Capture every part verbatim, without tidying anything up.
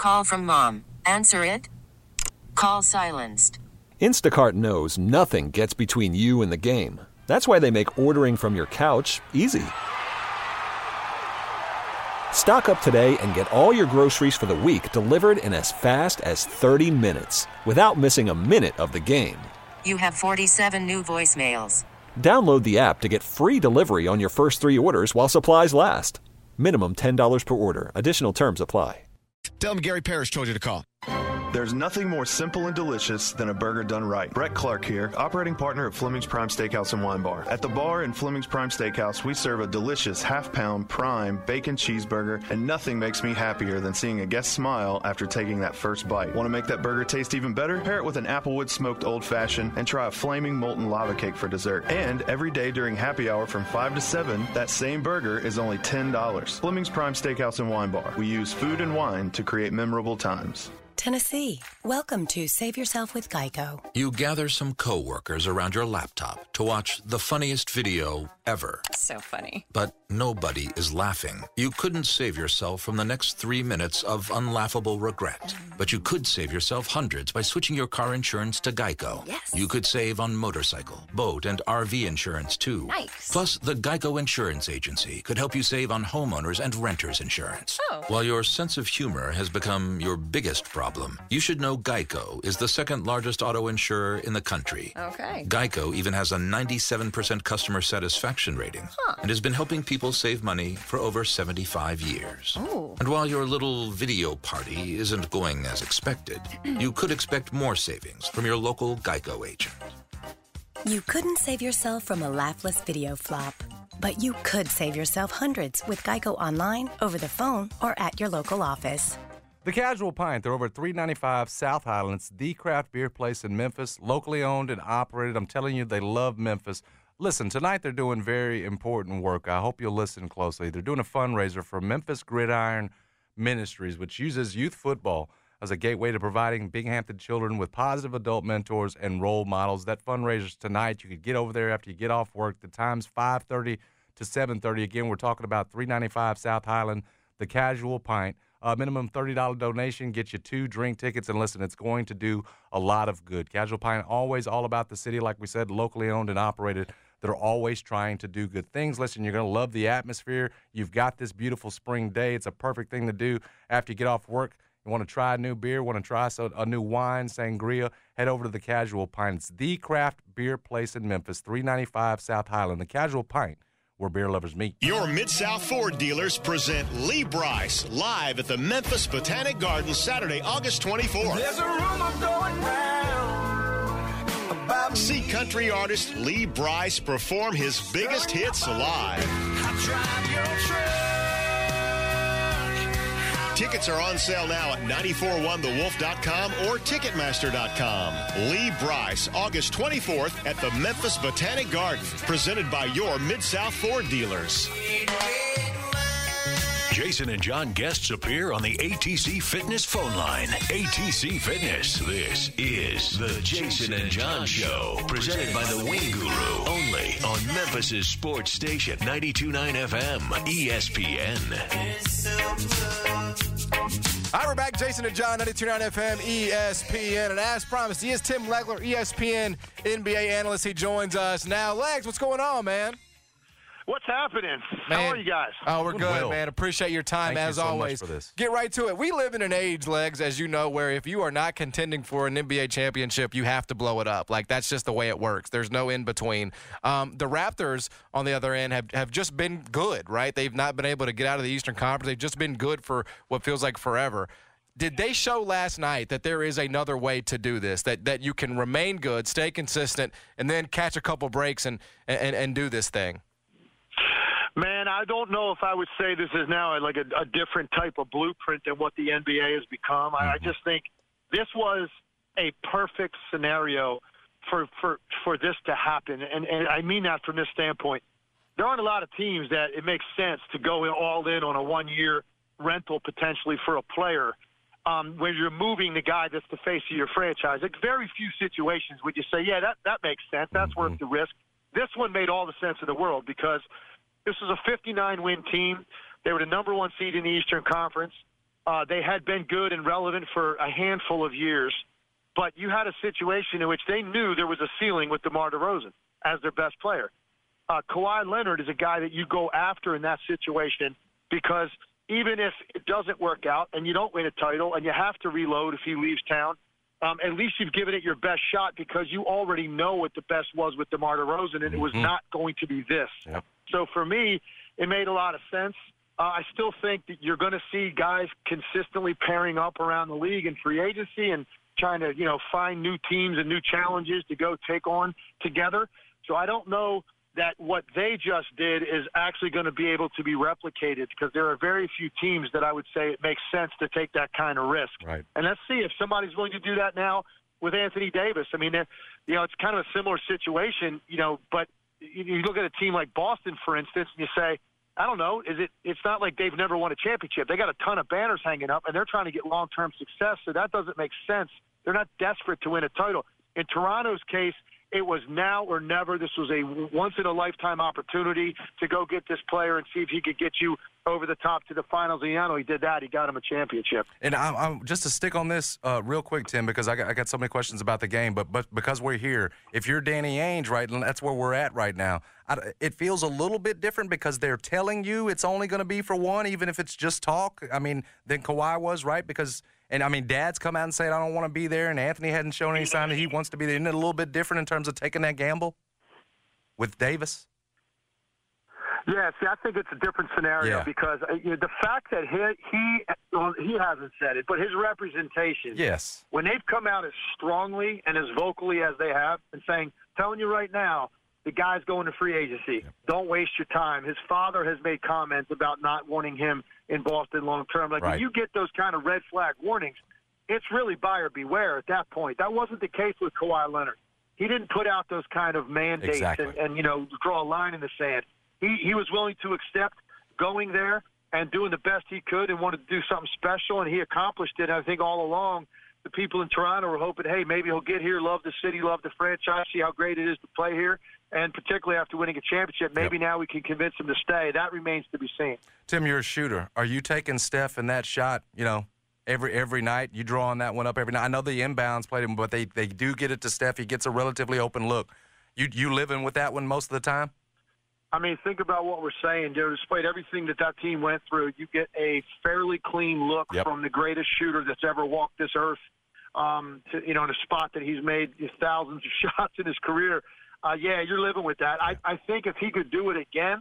Call from mom. Answer it. Call silenced. Instacart knows nothing gets between you and the game. That's why they make ordering from your couch easy. Stock up today and get all your groceries for the week delivered in as fast as thirty minutes without missing a minute of the game. You have forty-seven new voicemails. Download the app to get free delivery on your first three orders while supplies last. Minimum ten dollars per order. Additional terms apply. Tell them Gary Parrish told you to call. There's nothing more simple and delicious than a burger done right. Brett Clark here, operating partner at Fleming's Prime Steakhouse and Wine Bar. At the bar in Fleming's Prime Steakhouse, we serve a delicious half-pound prime bacon cheeseburger, and nothing makes me happier than seeing a guest smile after taking that first bite. Want to make that burger taste even better? Pair it with an Applewood smoked old-fashioned and try a flaming molten lava cake for dessert. And every day during happy hour from five to seven, that same burger is only ten dollars. Fleming's Prime Steakhouse and Wine Bar. We use food and wine to create memorable times. Tennessee, welcome to Save Yourself with Geico. You gather some coworkers around your laptop to watch the funniest video ever. So funny. But nobody is laughing. You couldn't save yourself from the next three minutes of unlaughable regret. But you could save yourself hundreds by switching your car insurance to Geico. Yes. You could save on motorcycle, boat, and R V insurance, too. Nice. Plus, the Geico Insurance Agency could help you save on homeowners and renters insurance. Oh. While your sense of humor has become your biggest problem, you should know Geico is the second largest auto insurer in the country. Okay. Geico even has a ninety-seven percent customer satisfaction rating Huh. and has been helping people save money for over seventy-five years. Ooh. And while your little video party isn't going as expected, you could expect more savings from your local Geico agent. You couldn't save yourself from a laughless video flop, but you could save yourself hundreds with Geico online, over the phone, or at your local office. The Casual Pint, they're over at three ninety-five South Highlands, the craft beer place in Memphis, locally owned and operated. I'm telling you, they love Memphis. Listen, tonight they're doing very important work. I hope you'll listen closely. They're doing a fundraiser for Memphis Gridiron Ministries, which uses youth football as a gateway to providing Binghamton children with positive adult mentors and role models. That fundraiser's tonight. You could get over there after you get off work. The time's five thirty to seven thirty. Again, we're talking about three ninety-five South Highland, the Casual Pint. Uh, minimum thirty dollars donation, get you two drink tickets, and listen, it's going to do a lot of good. Casual Pint, always all about the city, like we said, locally owned and operated. They're always trying to do good things. Listen, you're going to love the atmosphere. You've got this beautiful spring day. It's a perfect thing to do after you get off work. You want to try a new beer, want to try a new wine, sangria, head over to the Casual Pint. It's the craft beer place in Memphis, three ninety-five South Highland, the Casual Pint, where beer lovers meet. Your Mid-South Ford dealers present Lee Brice live at the Memphis Botanic Gardens Saturday, August twenty-fourth. There's a rumor going round about See country artist Lee Brice perform his biggest hits live. I drive your truck. Tickets are on sale now at nine four one the wolf dot com or ticketmaster dot com. Lee Brice, August twenty-fourth at the Memphis Botanic Gardens, presented by your Mid-South Ford dealers. Jason and John guests appear on the A T C Fitness phone line. A T C Fitness. This is the Jason and John Show, presented by the Wing Guru, only on Memphis' sports station, ninety-two point nine F M, E S P N. All right, we're back. Jason and John, ninety-two point nine F M, E S P N. And as promised, he is Tim Legler, E S P N N B A analyst. He joins us now. Legs, what's going on, man? What's happening? Man. How are you guys? Oh, we're good, Will. man. Appreciate your time, Thank as you so always. much for this. Get right to it. We live in an age, Legs, as you know, where if you are not contending for an N B A championship, you have to blow it up. Like, that's just the way it works. There's no in-between. Um, the Raptors, on the other end, have, have just been good, right? They've not been able to get out of the Eastern Conference. They've just been good for what feels like forever. Did they show last night that there is another way to do this, that that you can remain good, stay consistent, and then catch a couple breaks and, and, and do this thing? Man, I don't know if I would say this is now like a, a different type of blueprint than what the N B A has become. Mm-hmm. I, I just think this was a perfect scenario for for, for this to happen, and, and I mean that from this standpoint. There aren't a lot of teams that it makes sense to go all in on a one-year rental potentially for a player um, when you're moving the guy that's the face of your franchise. Like, very few situations would you say, yeah, that, that makes sense. That's mm-hmm. worth the risk. This one made all the sense in the world because this was a fifty-nine win team. They were the number one seed in the Eastern Conference. Uh, they had been good and relevant for a handful of years, but you had a situation in which they knew there was a ceiling with DeMar DeRozan as their best player. Uh, Kawhi Leonard is a guy that you go after in that situation because even if it doesn't work out and you don't win a title and you have to reload if he leaves town, um, at least you've given it your best shot because you already know what the best was with DeMar DeRozan, and it was not going to be this. Yep. So for me, it made a lot of sense. Uh, I still think that you're going to see guys consistently pairing up around the league in free agency and trying to, you know, find new teams and new challenges to go take on together. So I don't know that what they just did is actually going to be able to be replicated because there are very few teams that I would say it makes sense to take that kind of risk. Right. And let's see if somebody's willing to do that now with Anthony Davis. I mean, you know, it's kind of a similar situation, you know, but you look at a team like Boston, for instance, and you say, I don't know, is it? It's not like they've never won a championship. They got a ton of banners hanging up, and they're trying to get long-term success, so that doesn't make sense. They're not desperate to win a title. In Toronto's case, it was now or never. This was a once-in-a-lifetime opportunity to go get this player and see if he could get you over the top to the finals. And you know, he did that. He got him a championship. And I'm, I'm just to stick on this uh, real quick, Tim, because I got, I got so many questions about the game. But but because we're here, if you're Danny Ainge, right, and that's where we're at right now, I, it feels a little bit different because they're telling you it's only going to be for one, even if it's just talk. I mean, than Kawhi was, right? Because and I mean, Dad's come out and said I don't want to be there, and Anthony hadn't shown any sign that he wants to be there. Isn't it a little bit different in terms of taking that gamble with Davis? Yeah, see, I think it's a different scenario Yeah. because uh, you know, the fact that he he well, he hasn't said it, but his representation, Yes. when they've come out as strongly and as vocally as they have, and saying, telling you right now, the guy's going to free agency. Yep. Don't waste your time. His father has made comments about not wanting him in Boston long term. Like Right. when you get those kind of red flag warnings, it's really buyer beware at that point. That wasn't the case with Kawhi Leonard. He didn't put out those kind of mandates Exactly. and, and you know draw a line in the sand. He he was willing to accept going there and doing the best he could and wanted to do something special, and he accomplished it. And I think all along, the people in Toronto were hoping, hey, maybe he'll get here, love the city, love the franchise, see how great it is to play here, and particularly after winning a championship, maybe Yep. now we can convince him to stay. That remains to be seen. Tim, you're a shooter. Are you taking Steph in that shot, you know, every every night? You drawing that one up every night? I know the inbounds played him, but they, they do get it to Steph. He gets a relatively open look. You you living with that one most of the time? I mean, think about what we're saying, dude. Despite everything that that team went through, you get a fairly clean look Yep. from the greatest shooter that's ever walked this earth. Um, to, you know, in a spot that he's made thousands of shots in his career. Uh, yeah, you're living with that. I, I think if he could do it again,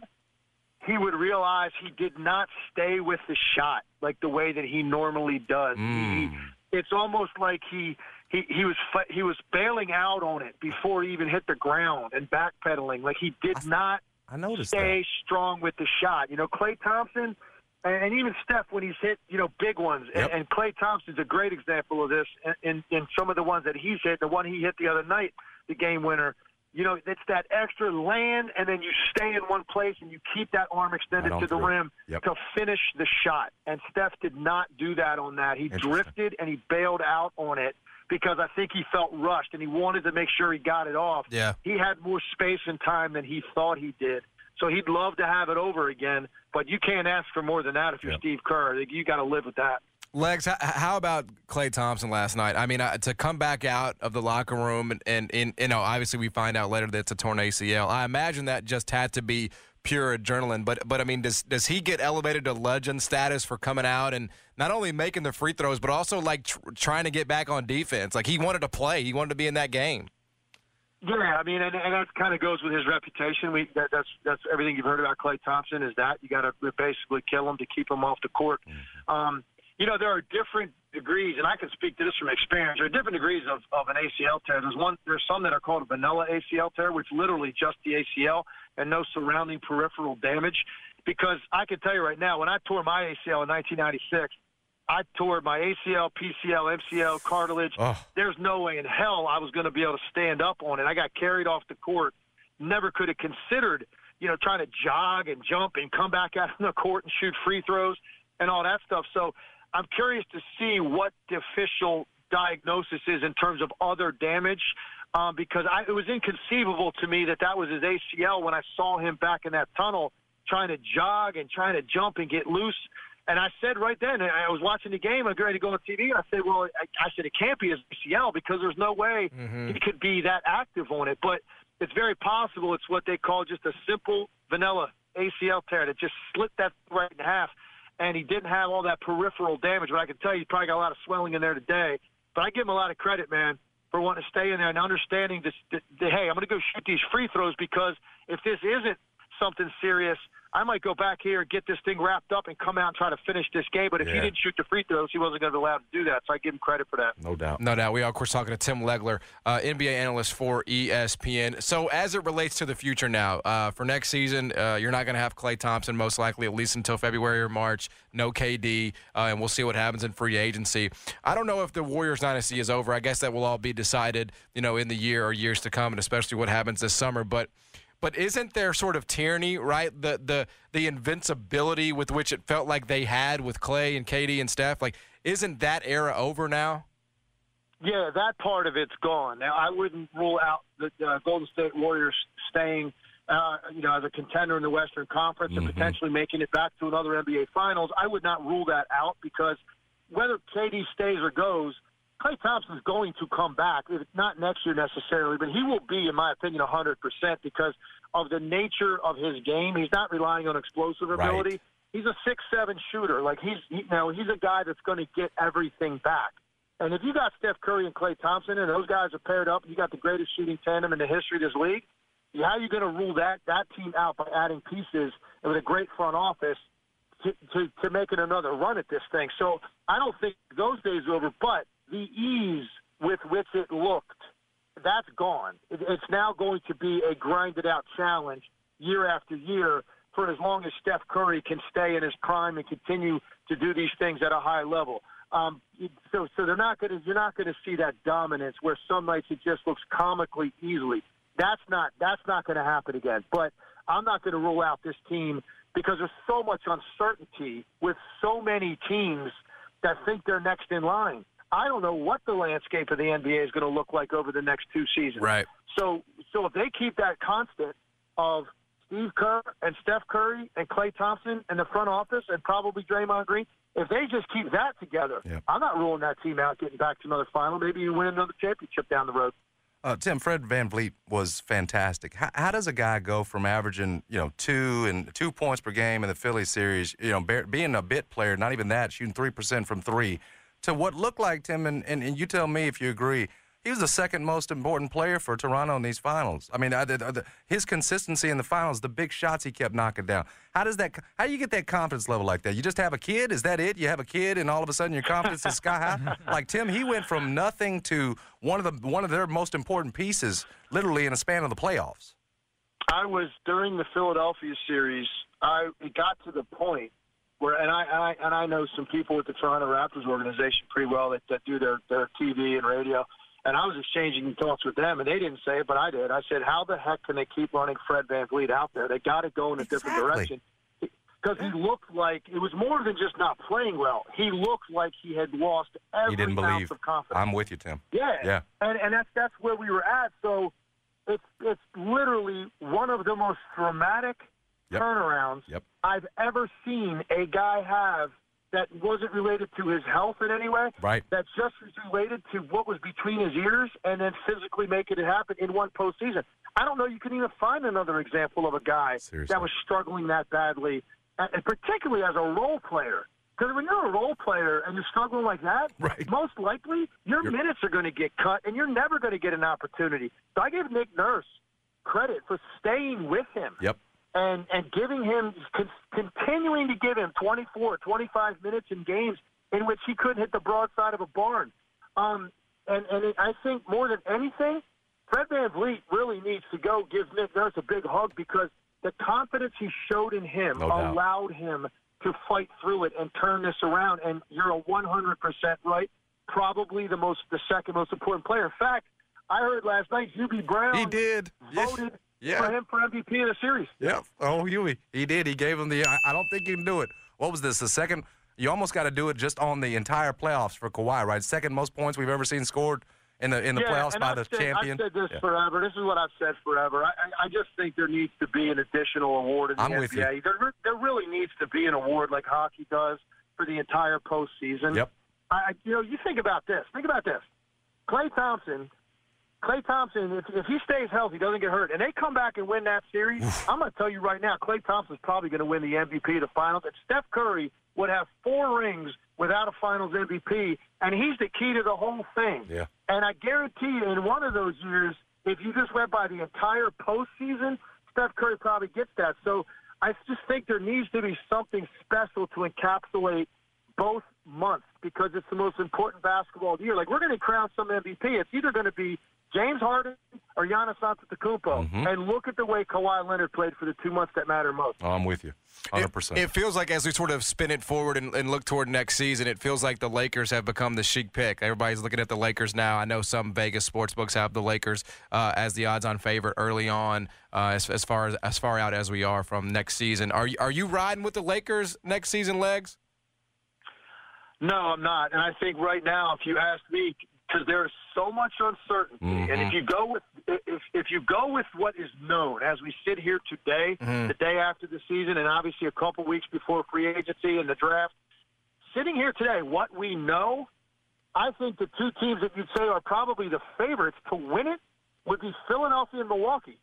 he would realize he did not stay with the shot like the way that he normally does. Mm. He, it's almost like he he he was fi- he was bailing out on it before he even hit the ground and backpedaling. Like he did not. I noticed stay that. strong with the shot. You know, Klay Thompson and even Steph when he's hit, you know, big ones. Yep. And, and Klay Thompson's a great example of this in, in, in some of the ones that he's hit. The one he hit the other night, the game winner. You know, it's that extra land, and then you stay in one place and you keep that arm extended Right on to the through. rim Yep. to finish the shot. And Steph did not do that on that. He Interesting. drifted and he bailed out on it because I think he felt rushed and he wanted to make sure he got it off. Yeah. He had more space and time than he thought he did. So he'd love to have it over again, but you can't ask for more than that if you're Yep. Steve Kerr. You got to live with that. Legs, how, how about Klay Thompson last night? I mean, uh, to come back out of the locker room and, and, and, you know, obviously we find out later that it's a torn A C L. I imagine that just had to be pure adrenaline. But, but I mean, does does he get elevated to legend status for coming out and not only making the free throws, but also, like, tr- trying to get back on defense? Like, he wanted to play. He wanted to be in that game. Yeah, I mean, and, and that kind of goes with his reputation. We that, that's that's everything you've heard about Klay Thompson is that you got to basically kill him to keep him off the court. Um, you know, there are different degrees, and I can speak to this from experience. There are different degrees of, of an A C L tear. There's one. There's some that are called a vanilla A C L tear, which literally just the A C L and no surrounding peripheral damage. Because I can tell you right now, when I tore my A C L in nineteen ninety-six, I tore my A C L, P C L, M C L, cartilage. Oh. There's no way in hell I was going to be able to stand up on it. I got carried off the court. Never could have considered, you know, trying to jog and jump and come back out on the court and shoot free throws and all that stuff. So I'm curious to see what the official diagnosis is in terms of other damage, um, because I, it was inconceivable to me that that was his A C L when I saw him back in that tunnel trying to jog and trying to jump and get loose. And I said right then, and I was watching the game, I was ready to go on T V, and I said, well, I, I said, it can't be his A C L because there's no way mm-hmm. he could be that active on it. But it's very possible it's what they call just a simple vanilla A C L tear that just slit that right in half. And he didn't have all that peripheral damage. But I can tell you, he probably got a lot of swelling in there today. But I give him a lot of credit, man, for wanting to stay in there and understanding this, that, that, hey, I'm going to go shoot these free throws because if this isn't something serious, I might go back here and get this thing wrapped up and come out and try to finish this game. But if yeah. he didn't shoot the free throws, he wasn't going to be allowed to do that. So I give him credit for that. No doubt. No doubt. We are, of course, talking to Tim Legler, uh, N B A analyst for E S P N. So as it relates to the future now, uh, for next season, uh, you're not going to have Klay Thompson most likely, at least until February or March. No K D, uh, and we'll see what happens in free agency. I don't know if the Warriors dynasty is over. I guess that will all be decided, you know, in the year or years to come, and especially what happens this summer. But But isn't there sort of tyranny, right? The the the invincibility with which it felt like they had with Klay and K D and Steph, like, isn't that era over now? Yeah, that part of it's gone. Now, I wouldn't rule out the uh, Golden State Warriors staying, uh, you know, as a contender in the Western Conference mm-hmm. and potentially making it back to another N B A Finals. I would not rule that out because whether K D stays or goes, Klay Thompson's going to come back, not next year necessarily, but he will be, in my opinion, one hundred percent because of the nature of his game. He's not relying on explosive ability. Right. He's a six seven shooter. Like, he's, he, you know, he's a guy that's going to get everything back. And if you got Steph Curry and Klay Thompson and those guys are paired up, you got the greatest shooting tandem in the history of this league, how are you going to rule that, that team out by adding pieces and with a great front office to, to, to making another run at this thing? So I don't think those days are over, but the ease with which it looked, that's gone. It, it's now going to be a grinded-out challenge year after year for as long as Steph Curry can stay in his prime and continue to do these things at a high level. Um, so, so they're not going to. You're not going to see that dominance where some nights it just looks comically easily. That's not. That's not going to happen again. But I'm not going to rule out this team because there's so much uncertainty with so many teams that think they're next in line. I don't know what the landscape of the N B A is going to look like over the next two seasons. Right. So, so if they keep that constant of Steve Kerr and Steph Curry and Klay Thompson in the front office and probably Draymond Green, if they just keep that together, yep. I'm not ruling that team out getting back to another final. Maybe you win another championship down the road. Uh, Tim, Fred VanVleet was fantastic. How, how does a guy go from averaging, you know, two and two points per game in the Philly series, you know, being a bit player, not even that, shooting three percent from three, to what looked like, Tim, and, and, and you tell me if you agree, he was the second most important player for Toronto in these finals. I mean, I, I, I, his consistency in the finals, the big shots he kept knocking down. How does that? How do you get that confidence level like that? You just have a kid? Is that it? You have a kid, and all of a sudden your confidence is sky high? Like Tim, he went from nothing to one of the one of their most important pieces, literally in a span of the playoffs. I was during the Philadelphia series. I it got to the point where, and I, and I and I know some people with the Toronto Raptors organization pretty well that, that do their their T V and radio. And I was exchanging thoughts with them, and they didn't say it, but I did. I said, how the heck can they keep running Fred VanVleet out there? They got to go in a exactly. different direction. Because he looked like it was more than just not playing well. He looked like he had lost every he didn't ounce believe. of confidence. I'm with you, Tim. Yeah. Yeah. And, and that's, that's where we were at. So it's, it's literally one of the most dramatic yep. turnarounds yep. I've ever seen a guy have that wasn't related to his health in any way. Right. That just was related to what was between his ears and then physically making it happen in one postseason. I don't know you can even find another example of a guy Seriously. that was struggling that badly, and particularly as a role player. Because when you're a role player and you're struggling like that, right. most likely your you're, minutes are going to get cut and you're never going to get an opportunity. So I give Nick Nurse credit for staying with him. Yep. And and giving him, con- continuing to give him twenty-four, twenty-five minutes in games in which he couldn't hit the broadside of a barn. Um, and and it, I think more than anything, Fred VanVleet really needs to go give Nick Nurse a big hug because the confidence he showed in him no allowed him to fight through it and turn this around. And you're a one hundred percent right, probably the most, the second most important player. In fact, I heard last night Hubie Brown he did voted. Yes. Yeah. For him for M V P of the series. Yeah. Oh, Huey. He did. He gave him the I, I don't think he can do it. What was this? The second you almost got to do it just on the entire playoffs for Kawhi, right? Second most points we've ever seen scored in the in the yeah, playoffs and by I've the said, champion. I've said this yeah. forever. This is what I've said forever. I, I I just think there needs to be an additional award in the I'm N with B A. you. There, there really needs to be an award like hockey does for the entire postseason. Yep. I, you know, you think about this. Think about this. Klay Thompson, Klay Thompson, if, if he stays healthy, doesn't get hurt, and they come back and win that series, I'm going to tell you right now, Klay Thompson's probably going to win the M V P of the finals. And Steph Curry would have four rings without a finals M V P, and he's the key to the whole thing. Yeah. And I guarantee you, in one of those years, if you just went by the entire postseason, Steph Curry probably gets that. So I just think there needs to be something special to encapsulate both months because it's the most important basketball of the year. Like, we're going to crown some M V P. It's either going to be James Harden or Giannis Antetokounmpo. Mm-hmm. And look at the way Kawhi Leonard played for the two months that matter most. Oh, I'm with you, one hundred percent. It, it feels like as we sort of spin it forward and, and look toward next season, it feels like the Lakers have become the chic pick. Everybody's looking at the Lakers now. I know some Vegas sportsbooks have the Lakers uh, as the odds-on favorite early on, uh, as, as far as as far out as we are from next season. Are you, are you riding with the Lakers next season, Legs? No, I'm not. And I think right now, if you ask me, because there's so much uncertainty, Mm-hmm. and if you go with if if you go with what is known as we sit here today, Mhm. the day after the season, and obviously a couple weeks before free agency and the draft, sitting here today, what we know, I think the two teams that you'd say are probably the favorites to win it would be Philadelphia and Milwaukee.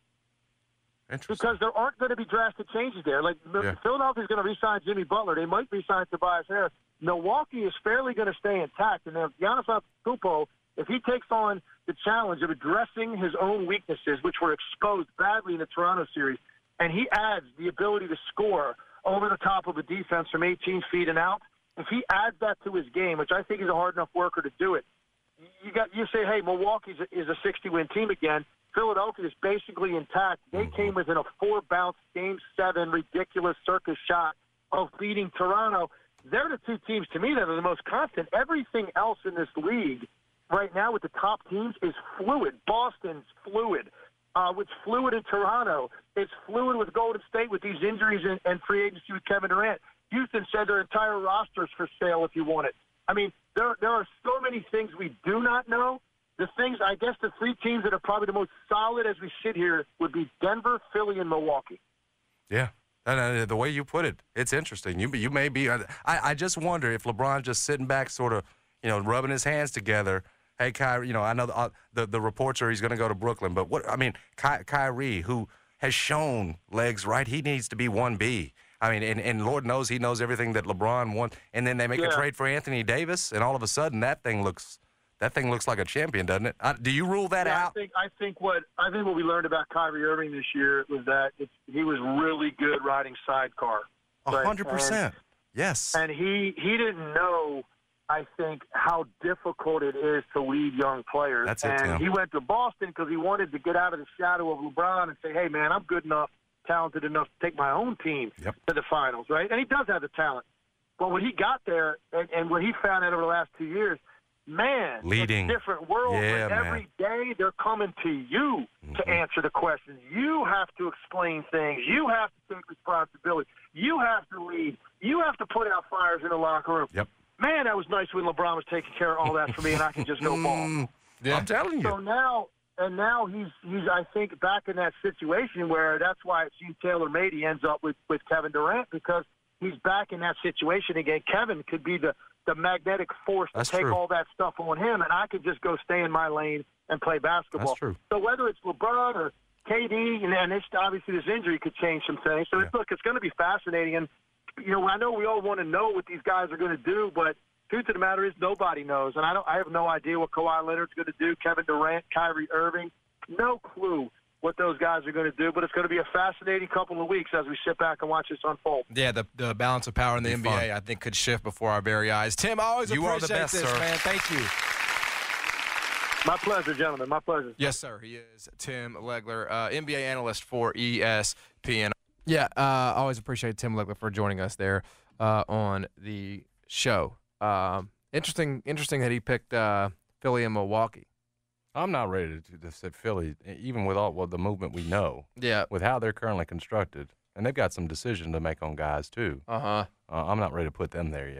Because there aren't going to be drastic changes there. Like, Yeah. Philadelphia's going to re-sign Jimmy Butler. They might re-sign Tobias Harris. Milwaukee is fairly going to stay intact. And if Giannis Antetokounmpo, if he takes on the challenge of addressing his own weaknesses, which were exposed badly in the Toronto series, and he adds the ability to score over the top of a defense from eighteen feet and out, if he adds that to his game, which I think he's a hard enough worker to do it, you got you say, hey, Milwaukee is a sixty-win team again. Philadelphia is basically intact. They Mm-hmm. came within a four-bounce Game seven ridiculous circus shot of beating Toronto. They're the two teams, to me, that are the most constant. Everything else in this league right now with the top teams is fluid. Boston's fluid. Uh, it's fluid in Toronto. It's fluid with Golden State with these injuries and, and free agency with Kevin Durant. Houston said their entire roster's for sale if you want it. I mean, there there are so many things we do not know. The things, I guess the three teams that are probably the most solid as we sit here would be Denver, Philly, and Milwaukee. Yeah. And uh, the way you put it, it's interesting. You you may be. I I just wonder if LeBron's just sitting back, sort of, you know, rubbing his hands together. Hey, Kyrie, you know, I know the uh, the, the reports are he's going to go to Brooklyn, but what I mean, Ky- Kyrie, who has shown legs, right? He needs to be one B. I mean, and, and Lord knows he knows everything that LeBron wants. And then they make Yeah. a trade for Anthony Davis, and all of a sudden that thing looks that thing looks like a champion, doesn't it? I, do you rule that Yeah, out? I think I think what I think what we learned about Kyrie Irving this year was that it's, he was really good riding sidecar. A Right? hundred percent. And- Yes. And he he didn't know, I think, how difficult it is to lead young players. That's it, and Tim. he went to Boston because he wanted to get out of the shadow of LeBron and say, hey, man, I'm good enough, talented enough to take my own team Yep. to the finals, right? And he does have the talent. But when he got there and, and what he found out over the last two years, man, Leading. it's a different world. Yeah, but every day they're coming to you Mm-hmm. to answer the questions. You have to explain things. You have to take responsibility. You have to lead. You have to put out fires in the locker room. Yep. Man, that was nice when LeBron was taking care of all that for me, and I can just go ball. Mm, I'm telling you. So now, and now he's he's I think back in that situation where that's why it seems tailor-made. He ends up with with Kevin Durant because he's back in that situation again. Kevin could be the the magnetic force That's to take true. all that stuff on him, and I could just go stay in my lane and play basketball. That's true. So whether it's LeBron or K D, and, and it's, obviously this injury could change some things. So Yeah. it's, look, it's going to be fascinating. And, you know, I know we all want to know what these guys are going to do, but truth of the matter is nobody knows. And I don't. I have no idea what Kawhi Leonard's going to do, Kevin Durant, Kyrie Irving. No clue what those guys are going to do, but it's going to be a fascinating couple of weeks as we sit back and watch this unfold. Yeah, the, the balance of power in the Be N B A, fun. I think, could shift before our very eyes. Tim, I always You are appreciate the best, this, sir. man. Thank you. My pleasure, gentlemen. My pleasure. Yes, sir. He is Tim Legler, uh, N B A analyst for E S P N. Yeah, uh, I always appreciate Tim Legler for joining us there uh, on the show. Um, interesting, interesting that he picked uh, Philly and Milwaukee. I'm not ready to, to say Philly, even with all well, the movement we know, Yeah. with how they're currently constructed, and they've got some decision to make on guys too. Uh huh. Uh, I'm not ready to put them there yet.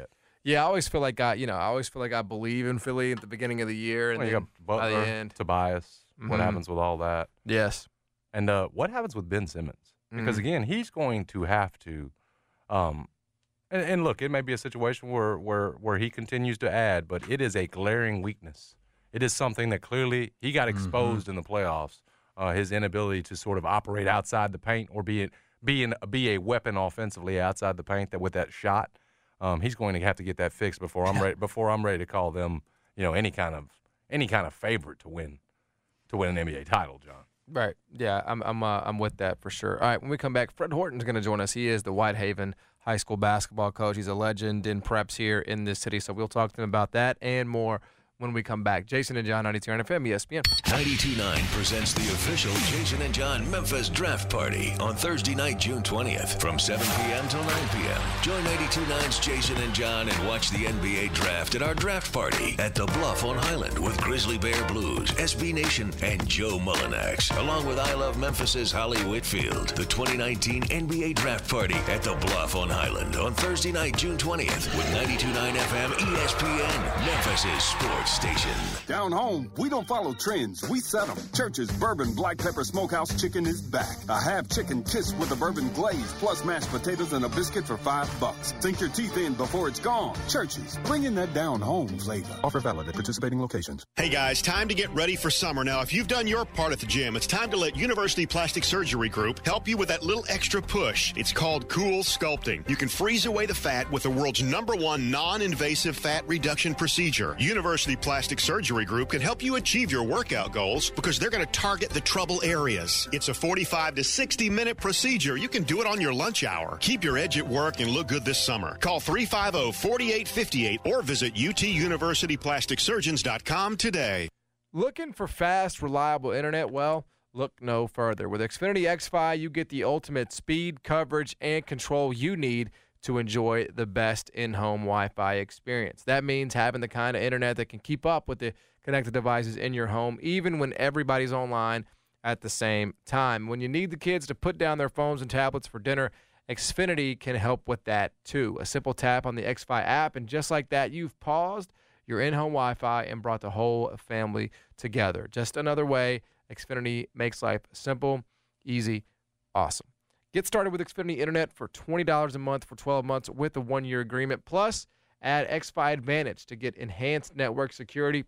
Yeah, I always feel like I, you know, I always feel like I believe in Philly at the beginning of the year, and well, you then got Butler, by the end, Tobias. Mm-hmm. What happens with all that? Yes. And uh, what happens with Ben Simmons? Because, Mm-hmm. again, he's going to have to um, – and, and, look, it may be a situation where, where, where he continues to add, but it is a glaring weakness. It is something that clearly he got exposed mm-hmm. in the playoffs, uh, his inability to sort of operate outside the paint or be, it, be, in, be a weapon offensively outside the paint that with that shot. Um, he's going to have to get that fixed before I'm ready, before I'm ready to call them, you know, any kind of any kind of favorite to win to win an N B A title, John. Right. Yeah, I'm I'm uh, I'm with that for sure. All right, when we come back, Fred Horton's going to join us. He is the Whitehaven High School basketball coach. He's a legend in preps here in this city, so we'll talk to him about that and more when we come back. Jason and John, ninety-two point nine F M, E S P N. ninety-two point nine presents the official Jason and John Memphis Draft Party on Thursday night, June twentieth from seven p.m. till nine p.m. Join ninety-two point nine's Jason and John and watch the N B A Draft at our draft party at the Bluff on Highland with Grizzly Bear Blues, S B Nation, and Joe Mullinax, along with I Love Memphis's Holly Whitfield. The twenty nineteen N B A Draft Party at the Bluff on Highland on Thursday night, June twentieth with ninety-two point nine F M E S P N, Memphis's sports station. Down home, we don't follow trends, we set them. Church's Bourbon Black Pepper Smokehouse Chicken is back. A half chicken kiss with a bourbon glaze, plus mashed potatoes and a biscuit for five bucks. Sink your teeth in before it's gone. Church's, bringing that down home flavor. Offer valid at participating locations. Hey guys, time to get ready for summer. Now, if you've done your part at the gym, it's time to let University Plastic Surgery Group help you with that little extra push. It's called Cool Sculpting. You can freeze away the fat with the world's number one non-invasive fat reduction procedure. University Plastic Surgery Group can help you achieve your workout goals because they're going to target the trouble areas. It's a forty-five to sixty minute procedure. You can do it on your lunch hour. Keep your edge at work and look good this summer. Call three five zero, four eight five eight or visit U T University Plastic Surgeons dot com today. Looking for fast, reliable internet? Well, look no further. With Xfinity X-Fi, you get the ultimate speed, coverage, and control you need to enjoy the best in-home Wi-Fi experience. That means having the kind of internet that can keep up with the connected devices in your home, even when everybody's online at the same time. When you need the kids to put down their phones and tablets for dinner, Xfinity can help with that too. A simple tap on the X-Fi app, and just like that, you've paused your in-home Wi-Fi and brought the whole family together. Just another way Xfinity makes life simple, easy, awesome. Get started with Xfinity Internet for twenty dollars a month for twelve months with a one-year agreement. Plus, add X-Fi Advantage to get enhanced network security,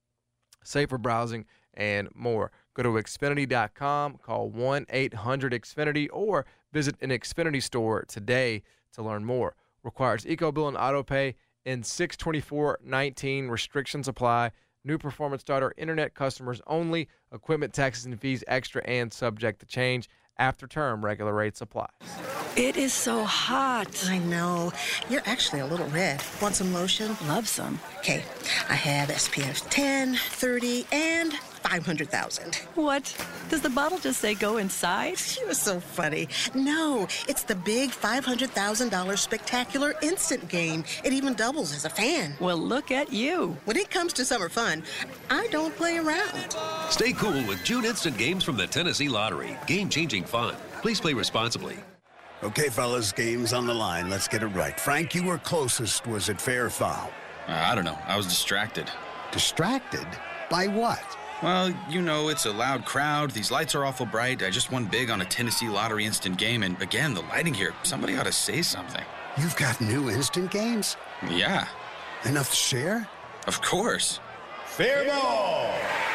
safer browsing, and more. Go to Xfinity dot com, call one eight hundred X Finity, or visit an Xfinity store today to learn more. Requires EcoBill and AutoPay in six twenty-four nineteen. Restrictions apply. New performance starter internet customers only. Equipment taxes and fees extra and subject to change. After term, regular rates apply. It is so hot. I know. You're actually a little red. Want some lotion? Love some. Okay, I have S P F ten, thirty, and five hundred thousand. What? Does the bottle just say go inside? You're so funny. No, it's the big five hundred thousand dollars spectacular instant game. It even doubles as a fan. Well, look at you. When it comes to summer fun, I don't play around. Stay cool with June instant games from the Tennessee Lottery. Game-changing fun. Please play responsibly. Okay, fellas, game's on the line. Let's get it right. Frank, you were closest. Was it fair or foul? Uh, I don't know. I was distracted. Distracted? By what? Well, you know, it's a loud crowd. These lights are awful bright. I just won big on a Tennessee Lottery instant game. And again, the lighting here, somebody ought to say something. You've got new instant games? Yeah. Enough to share? Of course. Fair ball.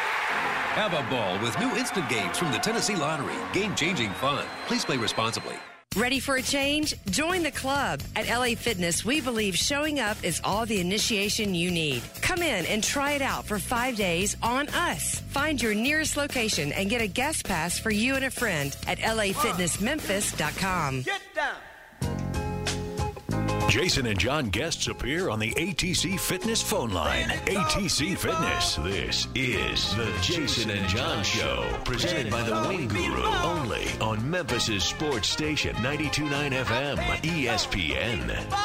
Have a ball with new instant games from the Tennessee Lottery. Game-changing fun. Please play responsibly. Ready for a change? Join the club. At L A Fitness, we believe showing up is all the initiation you need. Come in and try it out for five days on us. Find your nearest location and get a guest pass for you and a friend at L A Fitness Memphis dot com. Get down. Jason and John guests appear on the A T C Fitness phone line. A T C Fitness. This is the Jason and John Show, presented by the Wing Guru, only on Memphis's sports station, ninety-two point nine F M, E S P N.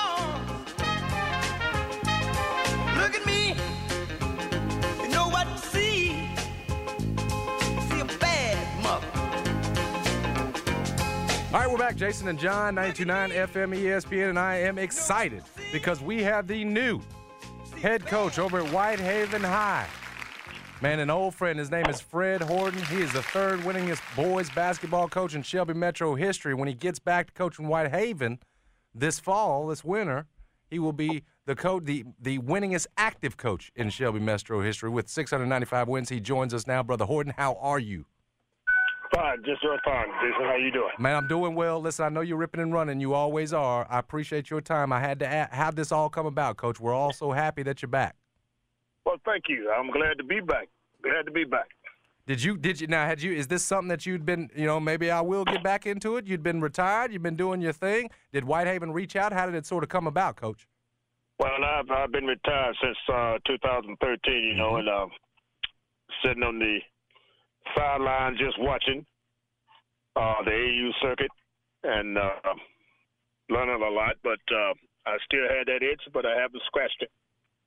Look at me. You know what to see. See a bad mother. All right, we're back. Jason and John, ninety-two point nine F M E S P N, and I am excited because we have the new head coach over at Whitehaven High. Man, an old friend. His name is Fred Horton. He is the third winningest boys basketball coach in Shelby Metro history. When he gets back to coaching Whitehaven this fall, this winter, he will be the coach, the, the winningest active coach in Shelby Metro history with six hundred ninety-five wins. He joins us now. Brother Horton, how are you? Fine, just real fine. Jason, how you doing? Man, I'm doing well. Listen, I know you're ripping and running. You always are. I appreciate your time. I had to ask, how'd this all come about, Coach? We're all so happy that you're back. Well, thank you. I'm glad to be back. Glad to be back. Did you, did you, now, had you, is this something that you'd been, you know, maybe I will get back into it? You'd been retired. You've been doing your thing. Did Whitehaven reach out? How did it sort of come about, Coach? Well, I've, I've been retired since uh, two thousand thirteen, you know, and uh, sitting on the sideline just watching uh, the A U circuit and uh, learning a lot. But uh, I still had that itch, but I haven't scratched it.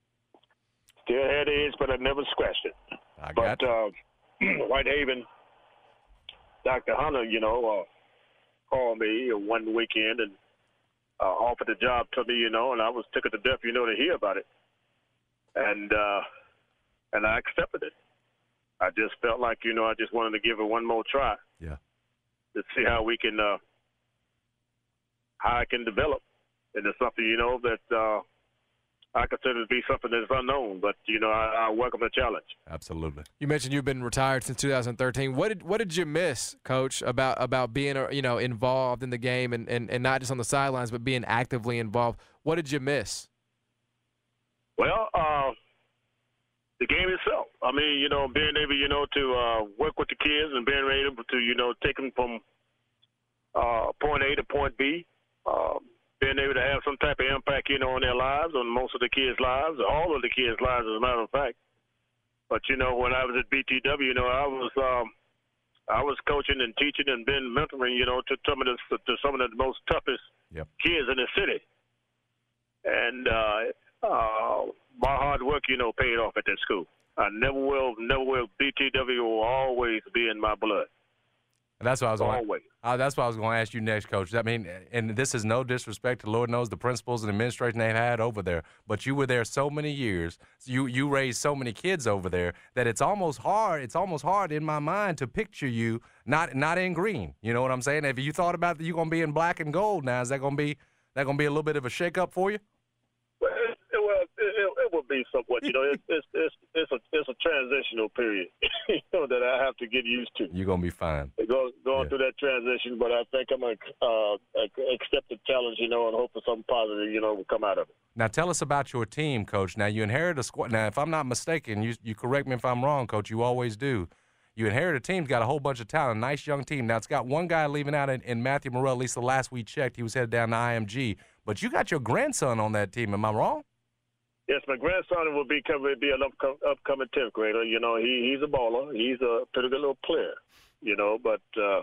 Still had the itch, but I never scratched it. I but uh, Whitehaven, Doctor Hunter, you know, uh, called me one weekend and uh, offered the job to me, you know, and I was tickled to death, you know, to hear about it. And uh, and I accepted it. I just felt like, you know, I just wanted to give it one more try. Yeah. To see how we can, uh, how I can develop. And it's something, you know, that uh, I consider to be something that's unknown, but you know, I, I welcome the challenge. Absolutely. You mentioned you've been retired since two thousand thirteen. What did what did you miss, Coach, about about being you know involved in the game and, and, and not just on the sidelines, but being actively involved? What did you miss? Well, uh, the game itself. I mean, you know, being able, you know, to uh, work with the kids and being able to, you know, take them from uh, point A to point B. Uh, being able to have some type of impact, you know, on their lives, on most of the kids' lives, all of the kids' lives, as a matter of fact. But, you know, when I was at B T W, you know, I was um, I was coaching and teaching and been mentoring, you know, to some of the, to some of the most toughest yep. kids in the city. And uh, uh, my hard work, you know, paid off at that school. I never will, never will. B T W will always be in my blood. And that's what I was going. Always. Uh, that's what I was going to ask you next, Coach. I mean, and this is no disrespect to Lord knows the principals and administration they've had over there, but you were there so many years. You you raised so many kids over there that it's almost hard. It's almost hard in my mind to picture you not not in green. You know what I'm saying? If you thought about that, you're going to be in black and gold now. Is that going to be that going to be a little bit of a shakeup for you? Well, it, it, well, it, it, it will be somewhat. You know, it's it's it's it's a it's a transitional period. You know that I have to get used to. You're gonna be fine. Go, going yeah. through that transition, but I think I'm gonna uh, accept the challenge, you know, and hope for something positive, you know, will come out of it. Now, tell us about your team, Coach. Now, you inherit a squad. Now, if I'm not mistaken, you you correct me if I'm wrong, Coach. You always do. You inherit a team, got a whole bunch of talent, a nice young team. Now, it's got one guy leaving out in, in Matthew Morrell. At least the last we checked, he was headed down to I M G. But you got your grandson on that team. Am I wrong? Yes, my grandson will be coming, be an upcoming, upcoming tenth grader. You know, he he's a baller. He's a pretty good little player. You know, but uh,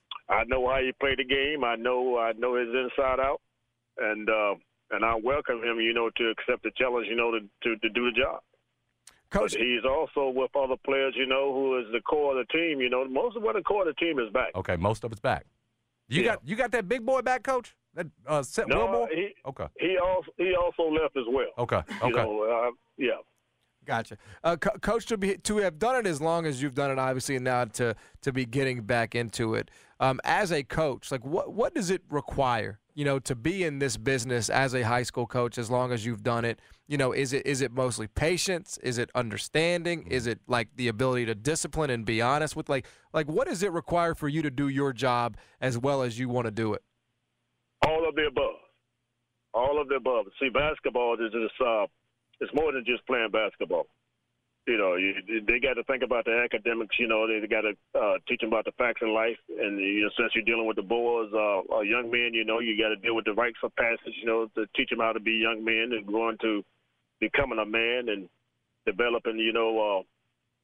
I know how he played the game. I know I know his inside out, and uh, and I welcome him. You know, to accept the challenge. You know, to to, to do the job. Coach, but he's also with other players. You know, who is the core of the team. You know, most of what the core of the team is back. Okay, most of it's back. You yeah. got you got that big boy back, Coach. That uh, set no, Wilmore? he okay. He also he also left as well. Okay. Okay. You know, uh, yeah. Gotcha, uh, Co- Coach. To be to have done it as long as you've done it, obviously, and now to to be getting back into it. Um, as a coach, like what what does it require? You know, to be in this business as a high school coach, as long as you've done it. You know, is it is it mostly patience? Is it understanding? Is it like the ability to discipline and be honest with like like what does it require for you to do your job as well as you want to do it? All of the above. All of the above. See, basketball is just, uh, it's more than just playing basketball. You know, you, they got to think about the academics, you know, they got to uh, teach them about the facts in life. And, you know, since you're dealing with the boys, uh, uh, young men, you know, you got to deal with the rites of passage, you know, to teach them how to be young men and growing to becoming a man and developing, you know, uh,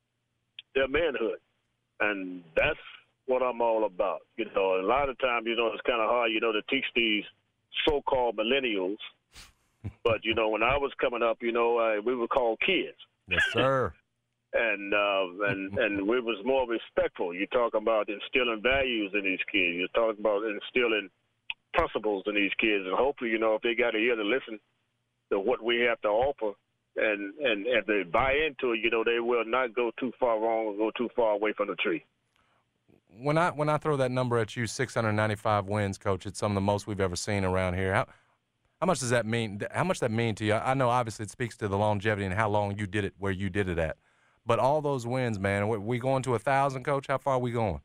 their manhood. And that's what I'm all about. You know, a lot of times, you know, it's kind of hard, you know, to teach these so-called millennials. But, you know, when I was coming up, you know, uh, we were called kids. Yes, sir. and uh, and and we was more respectful. You talk about instilling values in these kids. You talk about instilling principles in these kids, and hopefully, you know, if they got to hear to listen to what we have to offer, and and if they buy into it, you know, they will not go too far wrong or go too far away from the tree. When I when I throw that number at you, six hundred ninety-five wins, Coach, it's some of the most we've ever seen around here. How how much does that mean? How much does that mean to you? I know obviously it speaks to the longevity and how long you did it where you did it at. But all those wins, man, we, we going to a thousand, Coach? How far are we going?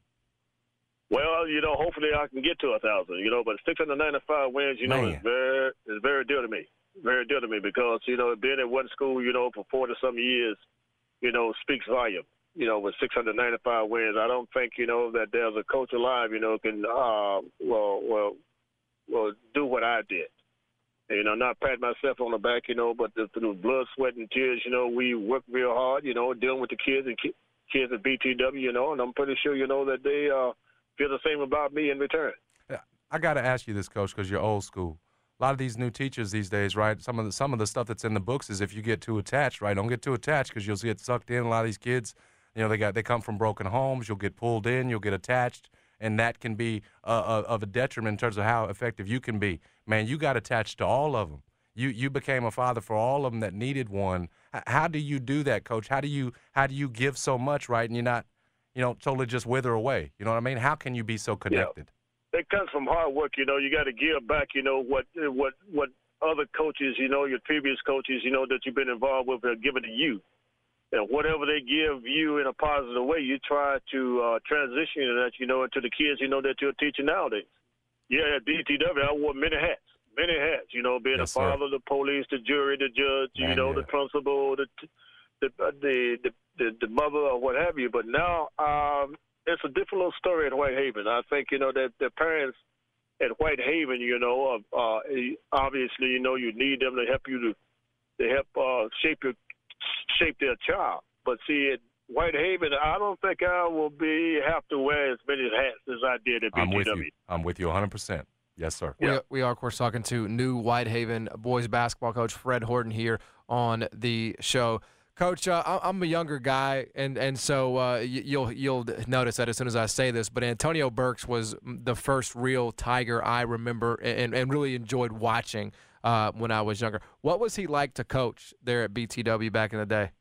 Well, you know, hopefully I can get to a thousand. You know, but six hundred ninety-five wins, you know, Man. is very is very dear to me. Very dear to me because you know, being at one school, you know, for forty some years, you know, speaks volume. You know, with six hundred ninety-five wins, I don't think, you know, that there's a coach alive, you know, can, uh, well, well, well, do what I did. And, you know, not pat myself on the back, you know, but through blood, sweat, and tears, you know, we worked real hard, you know, dealing with the kids and ki- kids at B T W, you know, and I'm pretty sure, you know, that they uh, feel the same about me in return. I got to ask you this, Coach, because you're old school. A lot of these new teachers these days, right, some of the some of the stuff that's in the books is if you get too attached, right, don't get too attached because you'll get sucked in. A lot of these kids, you know, they got they come from broken homes. You'll get pulled in. You'll get attached, and that can be uh, uh, of a detriment in terms of how effective you can be. Man, you got attached to all of them. You you became a father for all of them that needed one. H- how do you do that, Coach? How do you how do you give so much, right, and you're not, you know, totally just wither away? You know what I mean? How can you be so connected? Yeah. It comes from hard work. You know, you got to give back. You know what what what other coaches, you know, your previous coaches, you know, that you've been involved with have given to you. And whatever they give you in a positive way, you try to uh, transition that, you know, into the kids, you know, that you're teaching nowadays. Yeah, at B T W, I wore many hats, many hats, you know, being Yes, a father, sir. the police, the jury, the judge, Man, you know, yeah. the principal, the, the, the, the, the, the mother or what have you. But now um, it's a different little story at Whitehaven. I think, you know, that the parents at Whitehaven, you know, uh, obviously, you know, you need them to help you to, to help uh, shape your shape their child. But see, at Whitehaven, I don't think I will be have to wear as many hats as I did at B T W. I'm with you. I'm with you one hundred percent. Yes, sir. We, we are, of course, talking to new Whitehaven boys basketball coach Fred Horton here on the show. Coach, uh, I- I'm a younger guy, and and so uh, y- you'll you'll notice that as soon as I say this. But Antonio Burks was the first real Tiger I remember and, and really enjoyed watching uh, when I was younger. What was he like to coach there at B T W back in the day?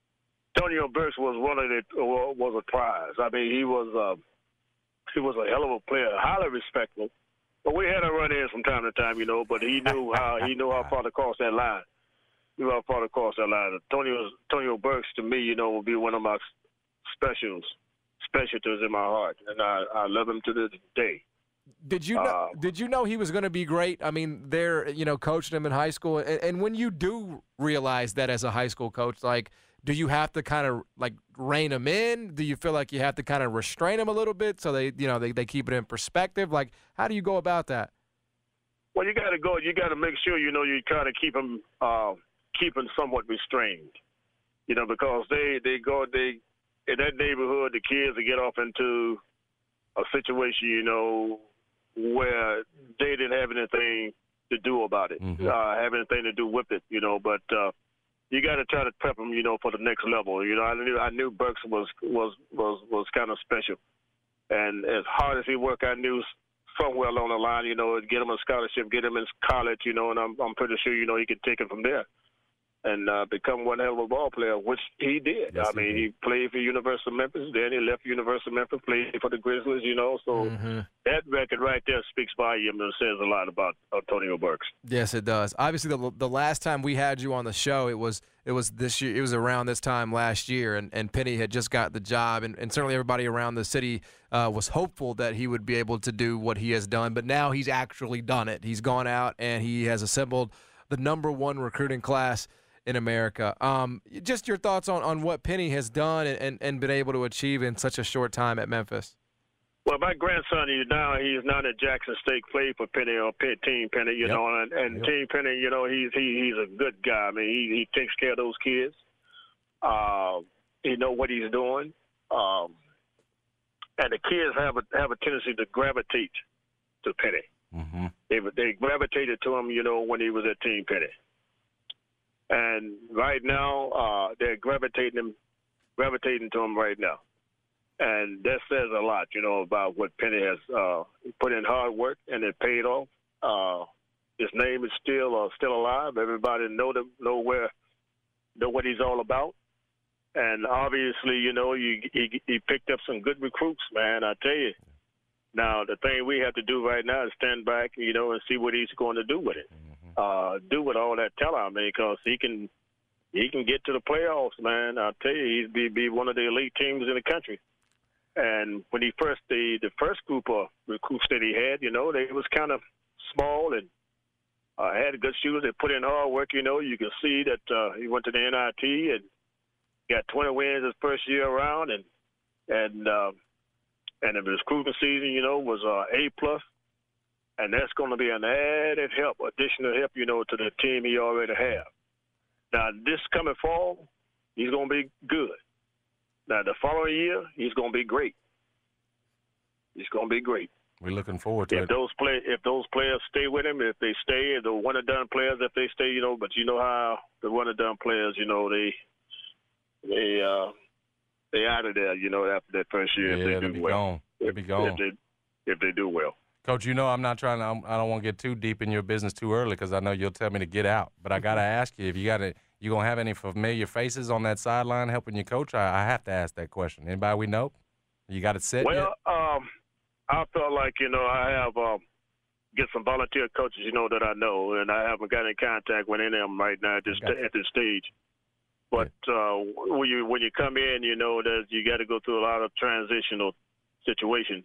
Antonio Burks was one of the was a prize. I mean, he was uh, he was a hell of a player, highly respectful. But we had a run in from time to time, you know. But he knew how he knew how far to cross that line. He knew how far to cross that line. Antonio Antonio Burks to me, you know, will be one of my specials, specialties in my heart, and I, I love him to this day. Did you know, Uh, did you know he was going to be great? I mean, they're you know coaching him in high school, and, and when you do realize that as a high school coach, like, do you have to kind of like rein him in? Do you feel like you have to kind of restrain him a little bit so they you know they, they keep it in perspective? Like, how do you go about that? Well, you got to go. You got to make sure you know you kind of keep him uh, keep him somewhat restrained. You know, because they they go they in that neighborhood, the kids will get off into a situation, you know, where they didn't have anything to do about it, Mm-hmm. uh, have anything to do with it, you know. But uh, you got to try to prep them, you know, for the next level. You know, I knew I knew Burks was was was was kind of special, and as hard as he worked, I knew somewhere along the line, you know, get him a scholarship, get him in college, you know, and I'm I'm pretty sure, you know, he could take it from there and uh, become one hell of a ball player, which he did. Yes, I mean, he he played for University of Memphis, then he left University of Memphis, played for the Grizzlies, you know. So Mm-hmm. that record right there speaks volume and says a lot about Antonio Burks. Yes, it does. Obviously, the the last time we had you on the show, it was it was this year. It was around this time last year, and, and Penny had just got the job, and, and certainly everybody around the city uh, was hopeful that he would be able to do what he has done. But now he's actually done it. He's gone out and he has assembled the number one recruiting class in America. Um, just your thoughts on, on what Penny has done and, and, and been able to achieve in such a short time at Memphis. Well, my grandson, he's now he's not at Jackson State, played for Penny or Team Penny, you Yep. know, and, and Yep. Team Penny, you know, he's he, he's a good guy. I mean, he he takes care of those kids. Uh, he know what he's doing, um, and the kids have a have a tendency to gravitate to Penny. Mm-hmm. They they gravitated to him, you know, when he was at Team Penny, and right now uh, they're gravitating him gravitating to him right now. And that says a lot, you know, about what Penny has uh, put in hard work, and it paid off. Uh, his name is still uh, still alive. Everybody know them, know where, know what he's all about. And obviously, you know, you, he, he picked up some good recruits, man. I tell you. Now, the thing we have to do right now is stand back, you know, and see what he's going to do with it. Mm-hmm. Uh, do with all that talent, I mean, because he can he can get to the playoffs, man. I tell you, he'd be, be one of the elite teams in the country. And when he first the the first group of recruits that he had, you know, they was kind of small and uh, had good shooters. They put in hard work. You know, you can see that uh, he went to the N I T and got twenty wins his first year around, and and uh, and the recruiting season, you know, was uh, A plus, and that's going to be an added help, additional help, you know, to the team he already have. Now, this coming fall, he's going to be good. Now, the following year, he's going to be great. He's going to be great. We're looking forward to if it. Those play, if those players stay with him, if they stay, the one-and-done players, if they stay, you know, but you know how the one-and-done players, you know, they they uh, they out of there, you know, after that first year. Yeah, if they they'll do be well. gone. They'll if, be gone. If they, if they do well. Coach, you know I'm not trying to – I don't want to get too deep in your business too early because I know you'll tell me to get out. But I got to ask you, if you got to – you going to have any familiar faces on that sideline helping you coach? I, I have to ask that question. Anybody we know? You got it set well, yet? Well, um, I felt like, you know, I have um, get some volunteer coaches, you know, that I know, and I haven't got in contact with any of them right now at this, at this stage. But uh, when you when you come in, you know, that you got to go through a lot of transitional situation.